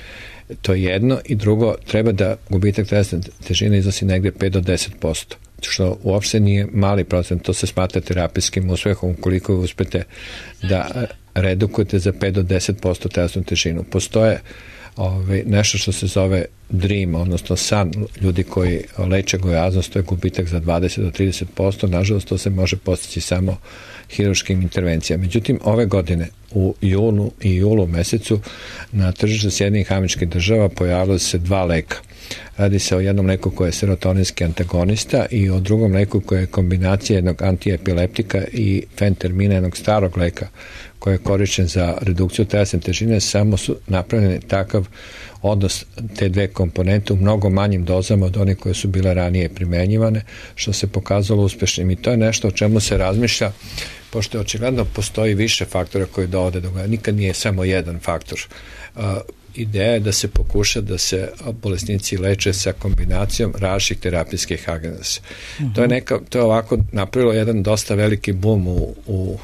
To je jedno. I drugo, treba da gubitak telesne težine iznosi negde pet do deset posto, što uopšte nije mali procent. To se smatra terapijskim uspehom ukoliko uspete da redukujete za pet do deset posto telesnu težinu. Postoje Ove, nešto što se zove dream, odnosno san ljudi koji leče gojaznost, to je gubitak za dvadeset do trideset posto. Nažalost, to se može postići samo hirurškim intervencijama. Međutim, ove godine u junu i julu mesecu na tržištu Sjedinjenih Američkih Država pojavilo se dva leka. Radi se o jednom leku koji je serotoninski antagonista i o drugom leku koji je kombinacija jednog antiepileptika i fentermina, jednog starog leka koji je korišćen za redukciju telesne težine. Samo su napravljeni takav odnos te dve komponente u mnogo manjim dozama od onih koje su bile ranije primenjivane, što se pokazalo uspešnim. I to je nešto o čemu se razmišlja, pošto očigledno postoji više faktora koji dovode do gojaznosti. Nikad nije samo jedan faktor. Uh, ideja je da se pokuša da se bolesnici leče sa kombinacijom različitih terapijskih agensa. Uh-huh. To je neka, to je ovako napravilo jedan dosta veliki bum u, u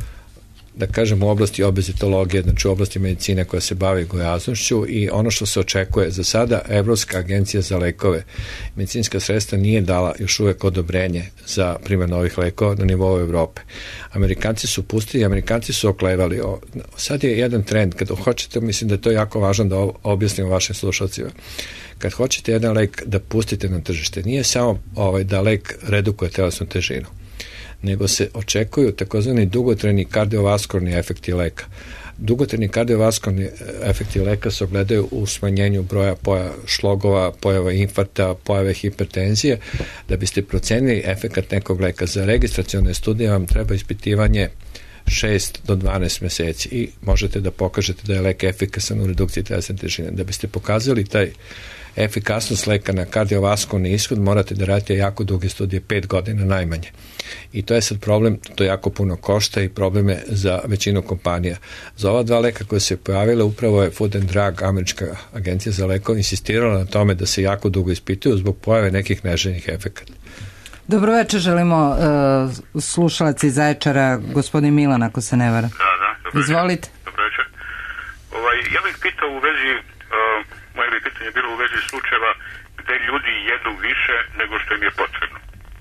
da kažem u oblasti obezitologije, znači u oblasti medicine koja se bavi gojaznošću, i ono što se očekuje za sada, Evropska agencija za lekove medicinska sredstva nije dala još uvek odobrenje za primjenu ovih lekova na nivou Evrope. Amerikanci su pustili, Amerikanci su oklevali. O, sad je jedan trend, kad hoćete, mislim da je to jako važno da objasnim vašim slušalcima. Kad hoćete jedan lek da pustite na tržište, nije samo ovaj, da lek redukuje telesnu težinu, nego se očekuju takozvani dugotrajni kardiovaskularni efekti leka. Dugotrajni kardiovaskularni efekti leka se ogledaju u smanjenju broja pojava šlogova, pojava infarkta, pojave hipertenzije. Da biste procenili efekat nekog leka za registracione studije, vam treba ispitivanje šest do dvanaest meseci i možete da pokažete da je lek efikasan u redukciji telesne težine. Da biste pokazali taj efikasnost leka na kardiovaskularni ishod, morate da radite jako duge studije, pet godina najmanje. I to je sad problem, to jako puno košta i problem je za većinu kompanija. Za ova dva leka koje se pojavile, upravo je Food and Drug, američka agencija za lekove, insistirala na tome da se jako dugo ispituju zbog pojave nekih neželjenih efekata.
Dobro večer, želimo uh, slušalac iz Zaječara, gospodin Milan, ako se ne vara.
Da, da. Dobro
Izvolite.
Dobro večer. Ovaj, ja bih pitao u vezi, uh, moje bi pitanje bilo u vezi slučajeva gde ljudi jedu više nego što im je potrebno.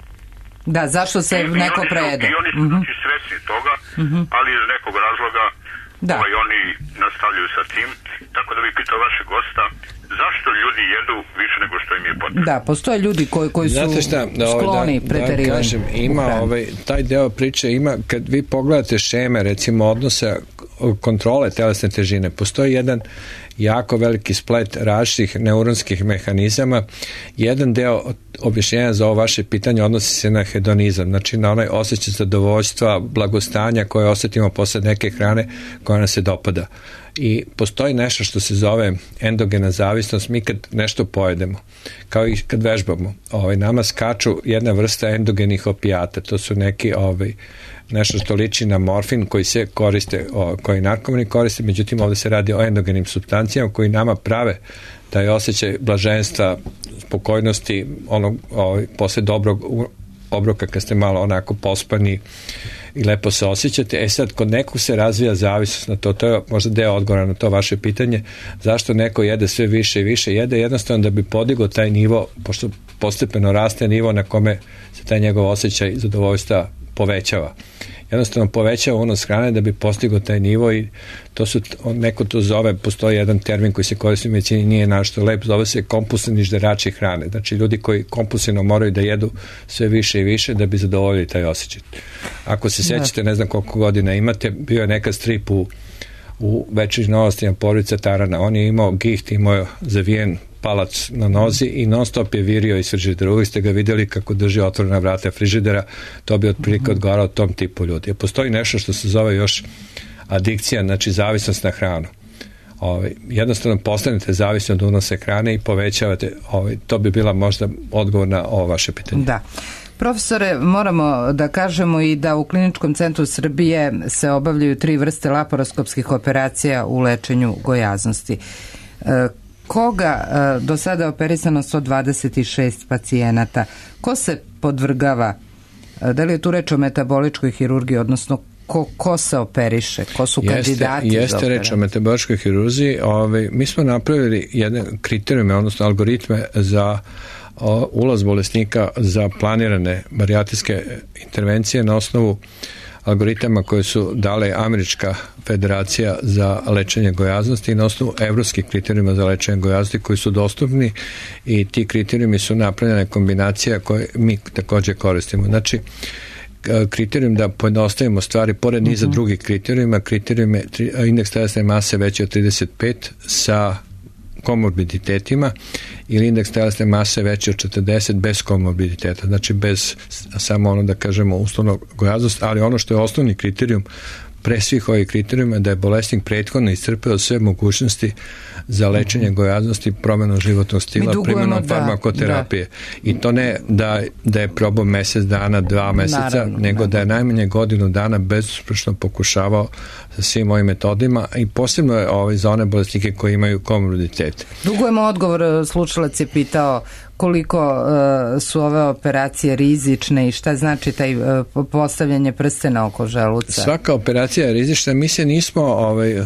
Da, zašto se
I,
neko
i
prejede?
I oni su uh-huh. svesni toga, uh-huh. ali iz nekog razloga da. Ovaj, oni nastavljaju sa tim. Tako da bih pitao vašeg gosta, zašto ljudi jedu više nego što im je potrebno?
Da, postoje ljudi koji, koji su
Znate šta, da,
skloni
da,
preterivanju.
Da kažem, ima ovaj, taj deo priče, ima, kad vi pogledate šeme, recimo odnose kontrole telesne težine, postoji jedan jako veliki splet različitih neuronskih mehanizama. Jedan deo objašnjenja za ovo vaše pitanje odnosi se na hedonizam, znači na onaj osjećaj zadovoljstva, blagostanja koje osetimo posle neke hrane koja nam se dopada. I postoji nešto što se zove endogena zavisnost. Mi kad nešto pojedemo, kao i kad vežbamo, ovaj, nama skaču jedna vrsta endogenih opijata, to su neki ovaj, nešto što liči na morfin koji se koriste, o, koji narkomani koriste, međutim ovde se radi o endogenim supstancijama koji nama prave taj osjećaj blaženstva, spokojnosti, onog, ovaj, posle dobrog obroka kad ste malo onako pospani i lepo se osjećate. E sad, kod nekog se razvija zavisnost na to, to je možda deo odgovora na to vaše pitanje, zašto neko jede sve više i više, jede jednostavno da bi podigao taj nivo, pošto postepeno raste nivo na kome se taj njegov osjećaj zadovoljstva povećava. Jednostavno povećava unos hrane da bi postigao taj nivo i to su, neko to zove, postoji jedan termin koji se koristi u medicini, nije našto lep, zove se kompulsivni žderači hrane. Znači ljudi koji kompulsivno moraju da jedu sve više i više da bi zadovoljili taj osjećaj. Ako se sećate, ne znam koliko godina imate, bio je nekad strip u, u Večernjim novostima porodica Tarana. On je imao giht, imao je zavijen palac na nozi i non stop je virio iz frižidera. Uvijek ste ga vidjeli kako drži otvorena vrata frižidera, to bi otprilike odgovarao tom tipu ljudi. Jer postoji nešto što se zove još adikcija, znači zavisnost na hranu. Ovaj, jednostavno postanete zavisni od unose hrane i povećavate, ovaj, to bi bila možda odgovor na ovo vaše pitanje.
Da. Profesore, moramo da kažemo i da u Kliničkom centru Srbije se obavljaju tri vrste laparoskopskih operacija u lečenju gojaznosti. E, koga e, do sada operisano sto dvadeset šest pacijenata? Ko se podvrgava? E, da li je tu reč o metaboličkoj hirurgiji, odnosno ko, ko se operiše? Ko su
jeste,
kandidati
jeste
za operaciju?
Jeste reč o metaboličkoj hirurgiji. Ovaj, mi smo napravili jedne kriterijume, odnosno algoritme za o, ulaz bolesnika za planirane barijatrijske intervencije na osnovu algoritama koje su dale Američka federacija za lečenje gojaznosti i na osnovu evropskih kriterijuma za lečenje gojaznosti koji su dostupni i ti kriterijumi su napravljene kombinacija koje mi takođe koristimo. Znači, kriterijum da pojednostavimo stvari, pored niza uh-huh. drugih kriterijuma, kriterijum je indeks telesne mase veći od trideset pet sa komorbiditetima ili indeks telesne mase veći od četrdeset bez komorbiditeta, znači bez samo ono da kažemo uslovno gojaznost, ali ono što je osnovni kriterijum pre svih ovih kriterijuma da je bolesnik prethodno iscrpeo sve mogućnosti za lečenje gojaznosti, promjenom životnog stila, primjenom da, farmakoterapije. Da. I to ne da, da je probao mesec dana, dva meseca, naravno, nego naravno. Da je najmanje godinu dana bezuspešno pokušavao sa svim ovim metodima i posebno je ovaj, za one bolesnike koji imaju komorbiditet.
Dugujemo odgovor, slušalac je pitao koliko uh, su ove operacije rizične i šta znači taj uh, postavljanje prstena oko želuca.
Svaka operacija je rizična. Mi se nismo ovaj,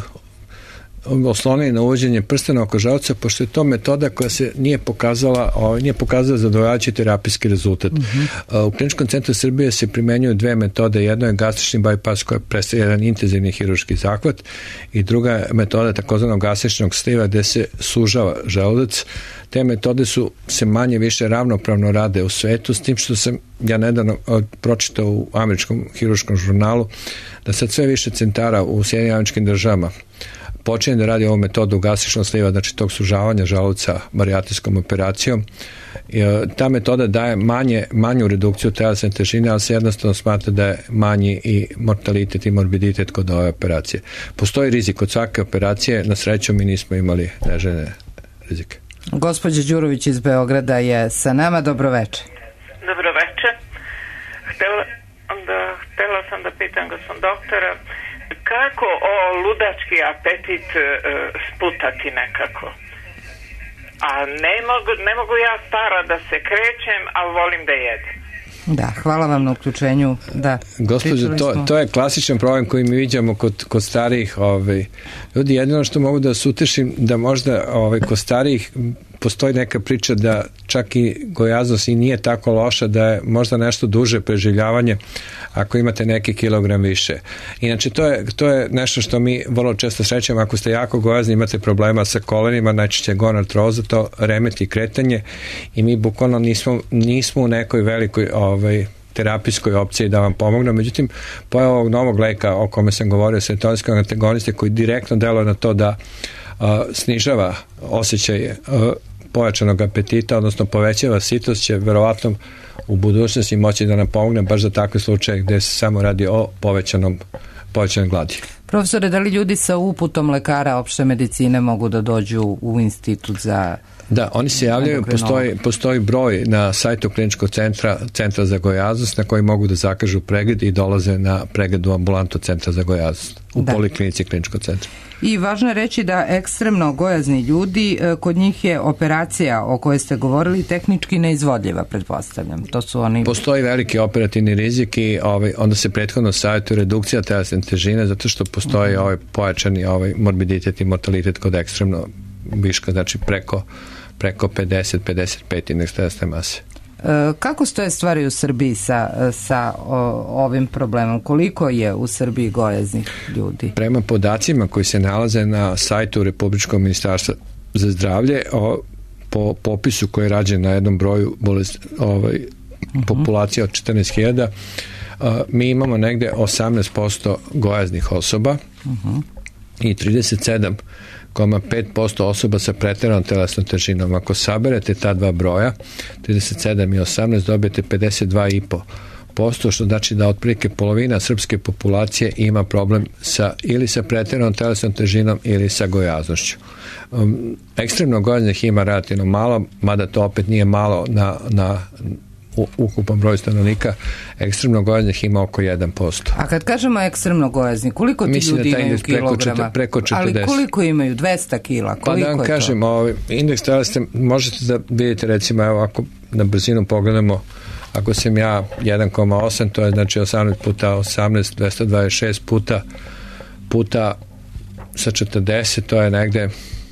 oslonili na uvođenje prstena oko želuca, pošto je to metoda koja se nije pokazala, ovaj, nije pokazala zadovoljavajući terapijski rezultat. Uh-huh. U Kliničkom centru Srbije se primenjuju dve metode. Jedno je gastrični bypass koja predstavlja jedan intenzivni hirurški zahvat i druga je metoda takozvanog gastričnog sliva gde se sužava želudac. Te metode su se manje više ravnopravno rade u svetu, s tim što sam ja nedavno pročitao u američkom hirurškom žurnalu da sad sve više centara u Sjedinjenim Američkim Državama počinje da radi ovu metodu gastričnog sliva, znači tog sužavanja želuca barijatrijskom operacijom. I, ta metoda daje manje, manju redukciju telesne težine, ali se jednostavno smatra da je manji i mortalitet i morbiditet kod ove operacije. Postoji rizik od svake operacije, na sreću mi nismo imali neželjene rizike.
Gospođa Đurović iz Beograda je sa nama. Dobroveče.
Dobroveče. Htela, onda, htela sam da pitam gospodin doktora, kako o ludački apetit e, sputati nekako? A ne mogu, ne mogu ja stara da se krećem, a volim da jedem.
Da, hvala vam na uključenju. Da,
gospođo, to, to je klasičan problem koji mi viđamo kod, kod starijih ovaj, ljudi. Jedino što mogu da se utešim da možda ovaj, kod starijih postoji neka priča da čak i gojaznost i nije tako loša, da je možda nešto duže preživljavanje ako imate neki kilogram više. Inače, to je, to je nešto što mi vrlo često srećemo. Ako ste jako gojazni, imate problema sa kolenima, najčešće gonartroza, to remeti kretanje i mi bukvalno nismo, nismo u nekoj velikoj ovaj, terapijskoj opciji da vam pomognu. Međutim, pojava ovog novog leka o kome sam govorio, serotoninskog antagoniste, koji direktno deluje na to da a, snižava osjećaj a, pojačanog apetita, odnosno povećava sitost, će verovatno u budućnosti moći da nam pomogne baš za takve slučaje gde se samo radi o povećanom povećanoj gladi.
Profesore, da li ljudi sa uputom lekara opšte medicine mogu da dođu u institut za...
Da, oni se javljaju, postoji, postoji broj na sajtu kliničkog centra, centra za gojaznost, na koji mogu da zakažu pregled i dolaze na pregled u ambulantu centra za gojaznost, u da. Poliklinici kliničkog centra.
I važno je reći da ekstremno gojazni ljudi, kod njih je operacija o kojoj ste govorili tehnički neizvodljiva, pretpostavljam. To su oni...
Postoji veliki operativni rizik i ovaj, onda se prethodno savjetuje redukcija telesne težine, zato što postoji mm-hmm. ovaj pojačani ovaj morbiditet i mortalitet kod ekstremno viška, znači preko preko pedeset do pedeset pet indeks telesne mase.
E, kako stoje stvari u Srbiji sa, sa o, ovim problemom? Koliko je u Srbiji gojaznih ljudi? Prema
podacima koji se nalaze na sajtu Republičkog ministarstva za zdravlje, o, po popisu koji je rađen na jednom broju bolest, ovaj, uh-huh. populacija od četrnaest hiljada, mi imamo negde osamnaest posto gojaznih osoba uh-huh. i trideset sedam zarez pet posto osoba sa preteranom telesnom težinom. Ako saberete ta dva broja, trideset sedam i osamnaest, dobijete pedeset dva zarez pet posto, što znači da otprilike polovina srpske populacije ima problem sa, ili sa preteranom telesnom težinom ili sa gojaznošću. Um, ekstremno gojaznih ima relativno malo, mada to opet nije malo na, na ukupan broj stanovnika. Ekstremno gojaznih ima oko jedan posto.
A kad kažemo ekstremno gojazni, koliko ti
mislim
ljudi
da
imaju kilograma?
Preko četrdeset.
Ali koliko imaju? dvesta kila? Koliko
pa da vam
je
kažem,
to?
Ovaj, indeks telesne, možete da vidite, recimo, evo, ako na brzinu pogledamo, ako sam ja jedan zarez osam, to je znači osamnaest puta osamnaest, dvesta dvadeset šest puta puta sa četrdeset, to je negde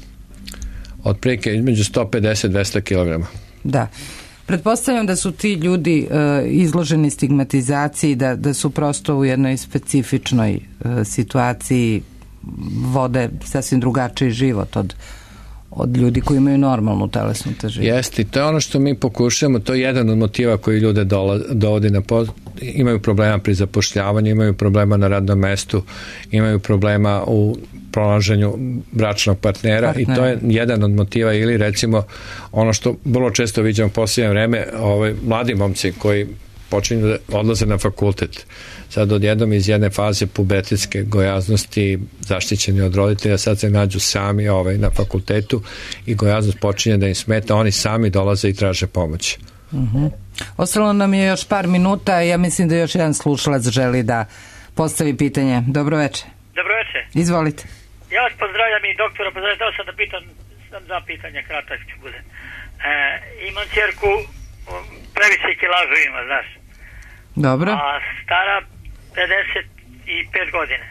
otprilike između sto pedeset do dvesta kilograma.
Da. Pretpostavljam da su ti ljudi e, izloženi stigmatizaciji, da, da su prosto u jednoj specifičnoj e, situaciji, vode sasvim drugačiji život od, od ljudi koji imaju normalnu telesnu težinu.
Jeste, to je ono što mi pokušamo, to je jedan od motiva koji ljude dola, dovodi na poz... imaju problema pri zapošljavanju, imaju problema na radnom mestu, imaju problema u pronalaženju bračnog partnera Partner. I to je jedan od motiva, ili recimo ono što vrlo često viđamo u posljednje vreme, ovaj, mladi momci koji počinju da odlaze na fakultet. Sad odjednom iz jedne faze pubertetske gojaznosti, zaštićeni od roditelja, sad se nađu sami ovaj, na fakultetu i gojaznost počinje da im smeta, oni sami dolaze i traže pomoć.
Uh-huh. Ostalo nam je još par minuta, ja mislim da još jedan slušalac želi da postavi pitanje. Dobro večer.
Dobro večer.
Izvolite.
Ja vas pozdravljam i doktora, pozdravljam, dao sam da pitam, sam za pitanja, kratak ću bude. E, imam čerku, previše kilažu ima, znaš.
Dobro.
A stara pedeset pet godine.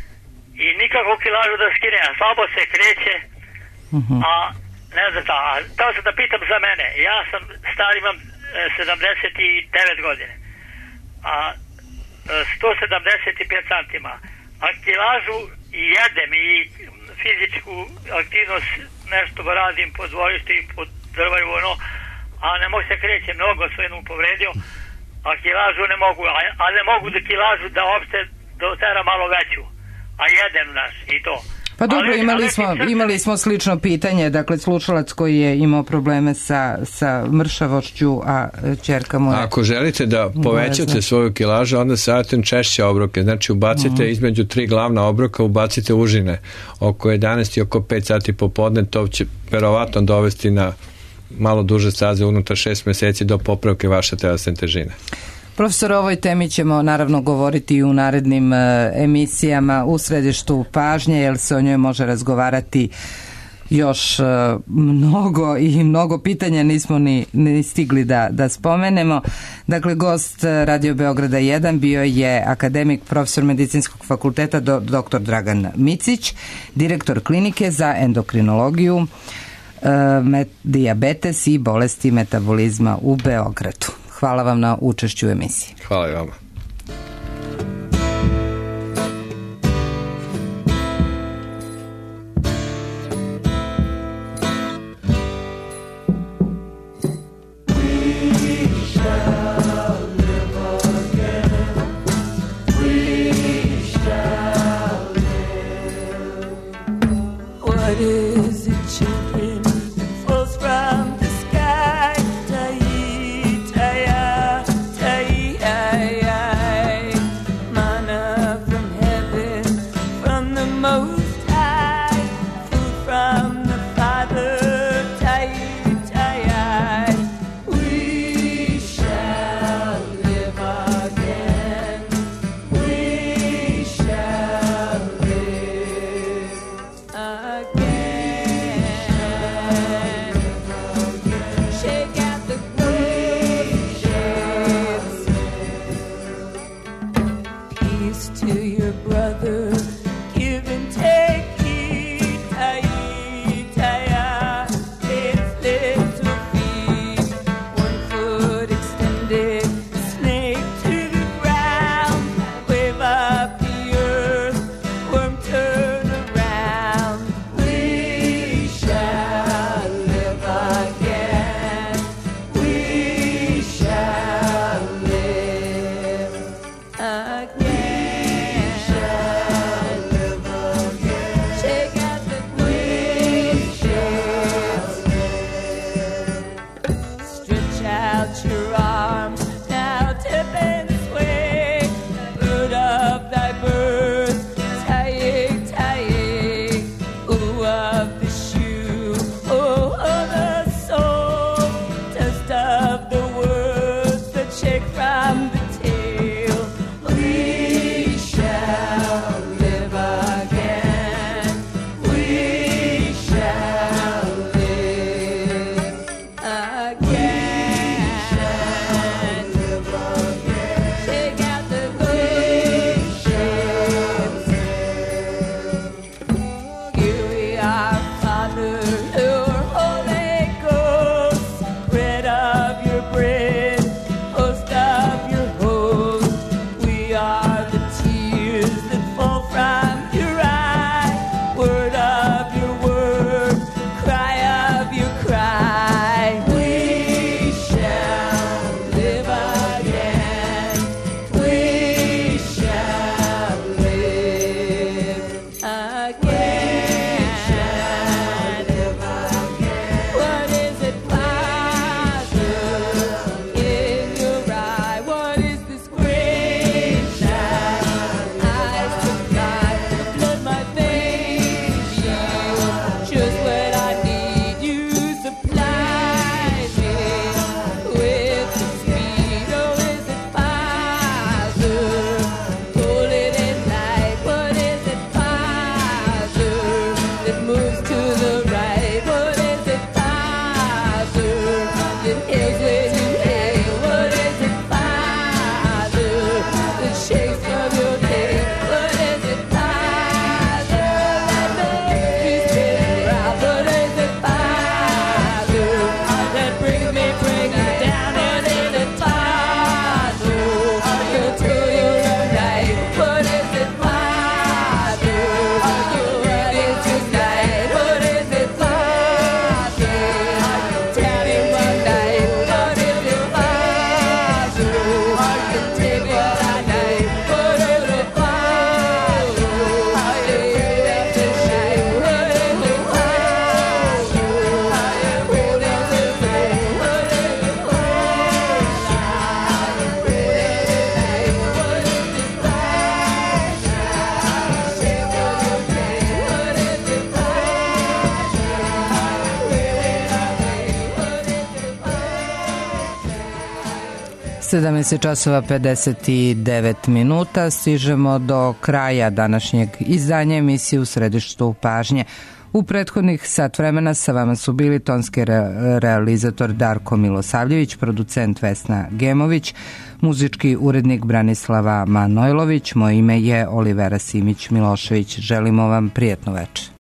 I nikako kilažu da skine, a slabo se kreće, uh-huh. a ne znam ta, a dao sam da pitam za mene. Ja sam star, imam sedamdeset devet godine, a sto sedamdeset pet santima. A kilažu i jedem i fizičku aktivnost nešto radim po dvorištu i po drvaju ono, a ne mogu se kreće, mnogo sve jednom povredio, a kilažu ne mogu, a, a ne mogu da kilažu da opšte dotera malo veću, a jedem naš i to.
Pa dobro,
Ali-
imali
ali
smo,
crtani-
imali smo slično pitanje, dakle slušalac koji je imao probleme sa, sa mršavošću, a ćerka mu je...
Ako želite da povećate
bolesna.
svoju kilažu, onda savjetujem češće obroke. Znači ubacite
Mhm.
između tri glavna obroka, ubacite užine oko jedanaest i oko pet sati popodne, to će verovatno dovesti na malo duže staze unutar šest meseci do popravke vaše telesne težine.
Profesor, o ovoj temi ćemo naravno govoriti i u narednim e, emisijama u središtu pažnje, jer se o njoj može razgovarati još e, mnogo i mnogo pitanja nismo ni, ni stigli da, da spomenemo. Dakle, gost Radio Beograda jedan bio je akademik, profesor medicinskog fakulteta do, doktor Dragan Micić, direktor klinike za endokrinologiju, e, met, dijabetes i bolesti metabolizma u Beogradu. Hvala vam na učešću u emisiji.
Hvala i vama.
What is it, children? Falls from the sky. Tai-tai-ya, tai-ai-ai. Manna from heaven, from the Most High. Food from the Father. Tai-tai-ai. We shall live again. We shall live again. Shake out the waves. Peace to your brother. Give and take heed. Tai-tai-ya. Its little feet. One foot extended. Snake to the ground. Wave up the earth. Worm turn around. We shall live again. We shall live again. We shall
sedamnaest časova pedeset devet minuta, stižemo do kraja današnjeg izdanja emisije U središtu pažnje. U prethodnih sat vremena sa vama su bili tonski re- realizator Darko Milosavljević, producent Vesna Gemović, muzički urednik Branislava Manojlović, moje ime je Olivera Simić Milošević. Želimo vam prijetno večer.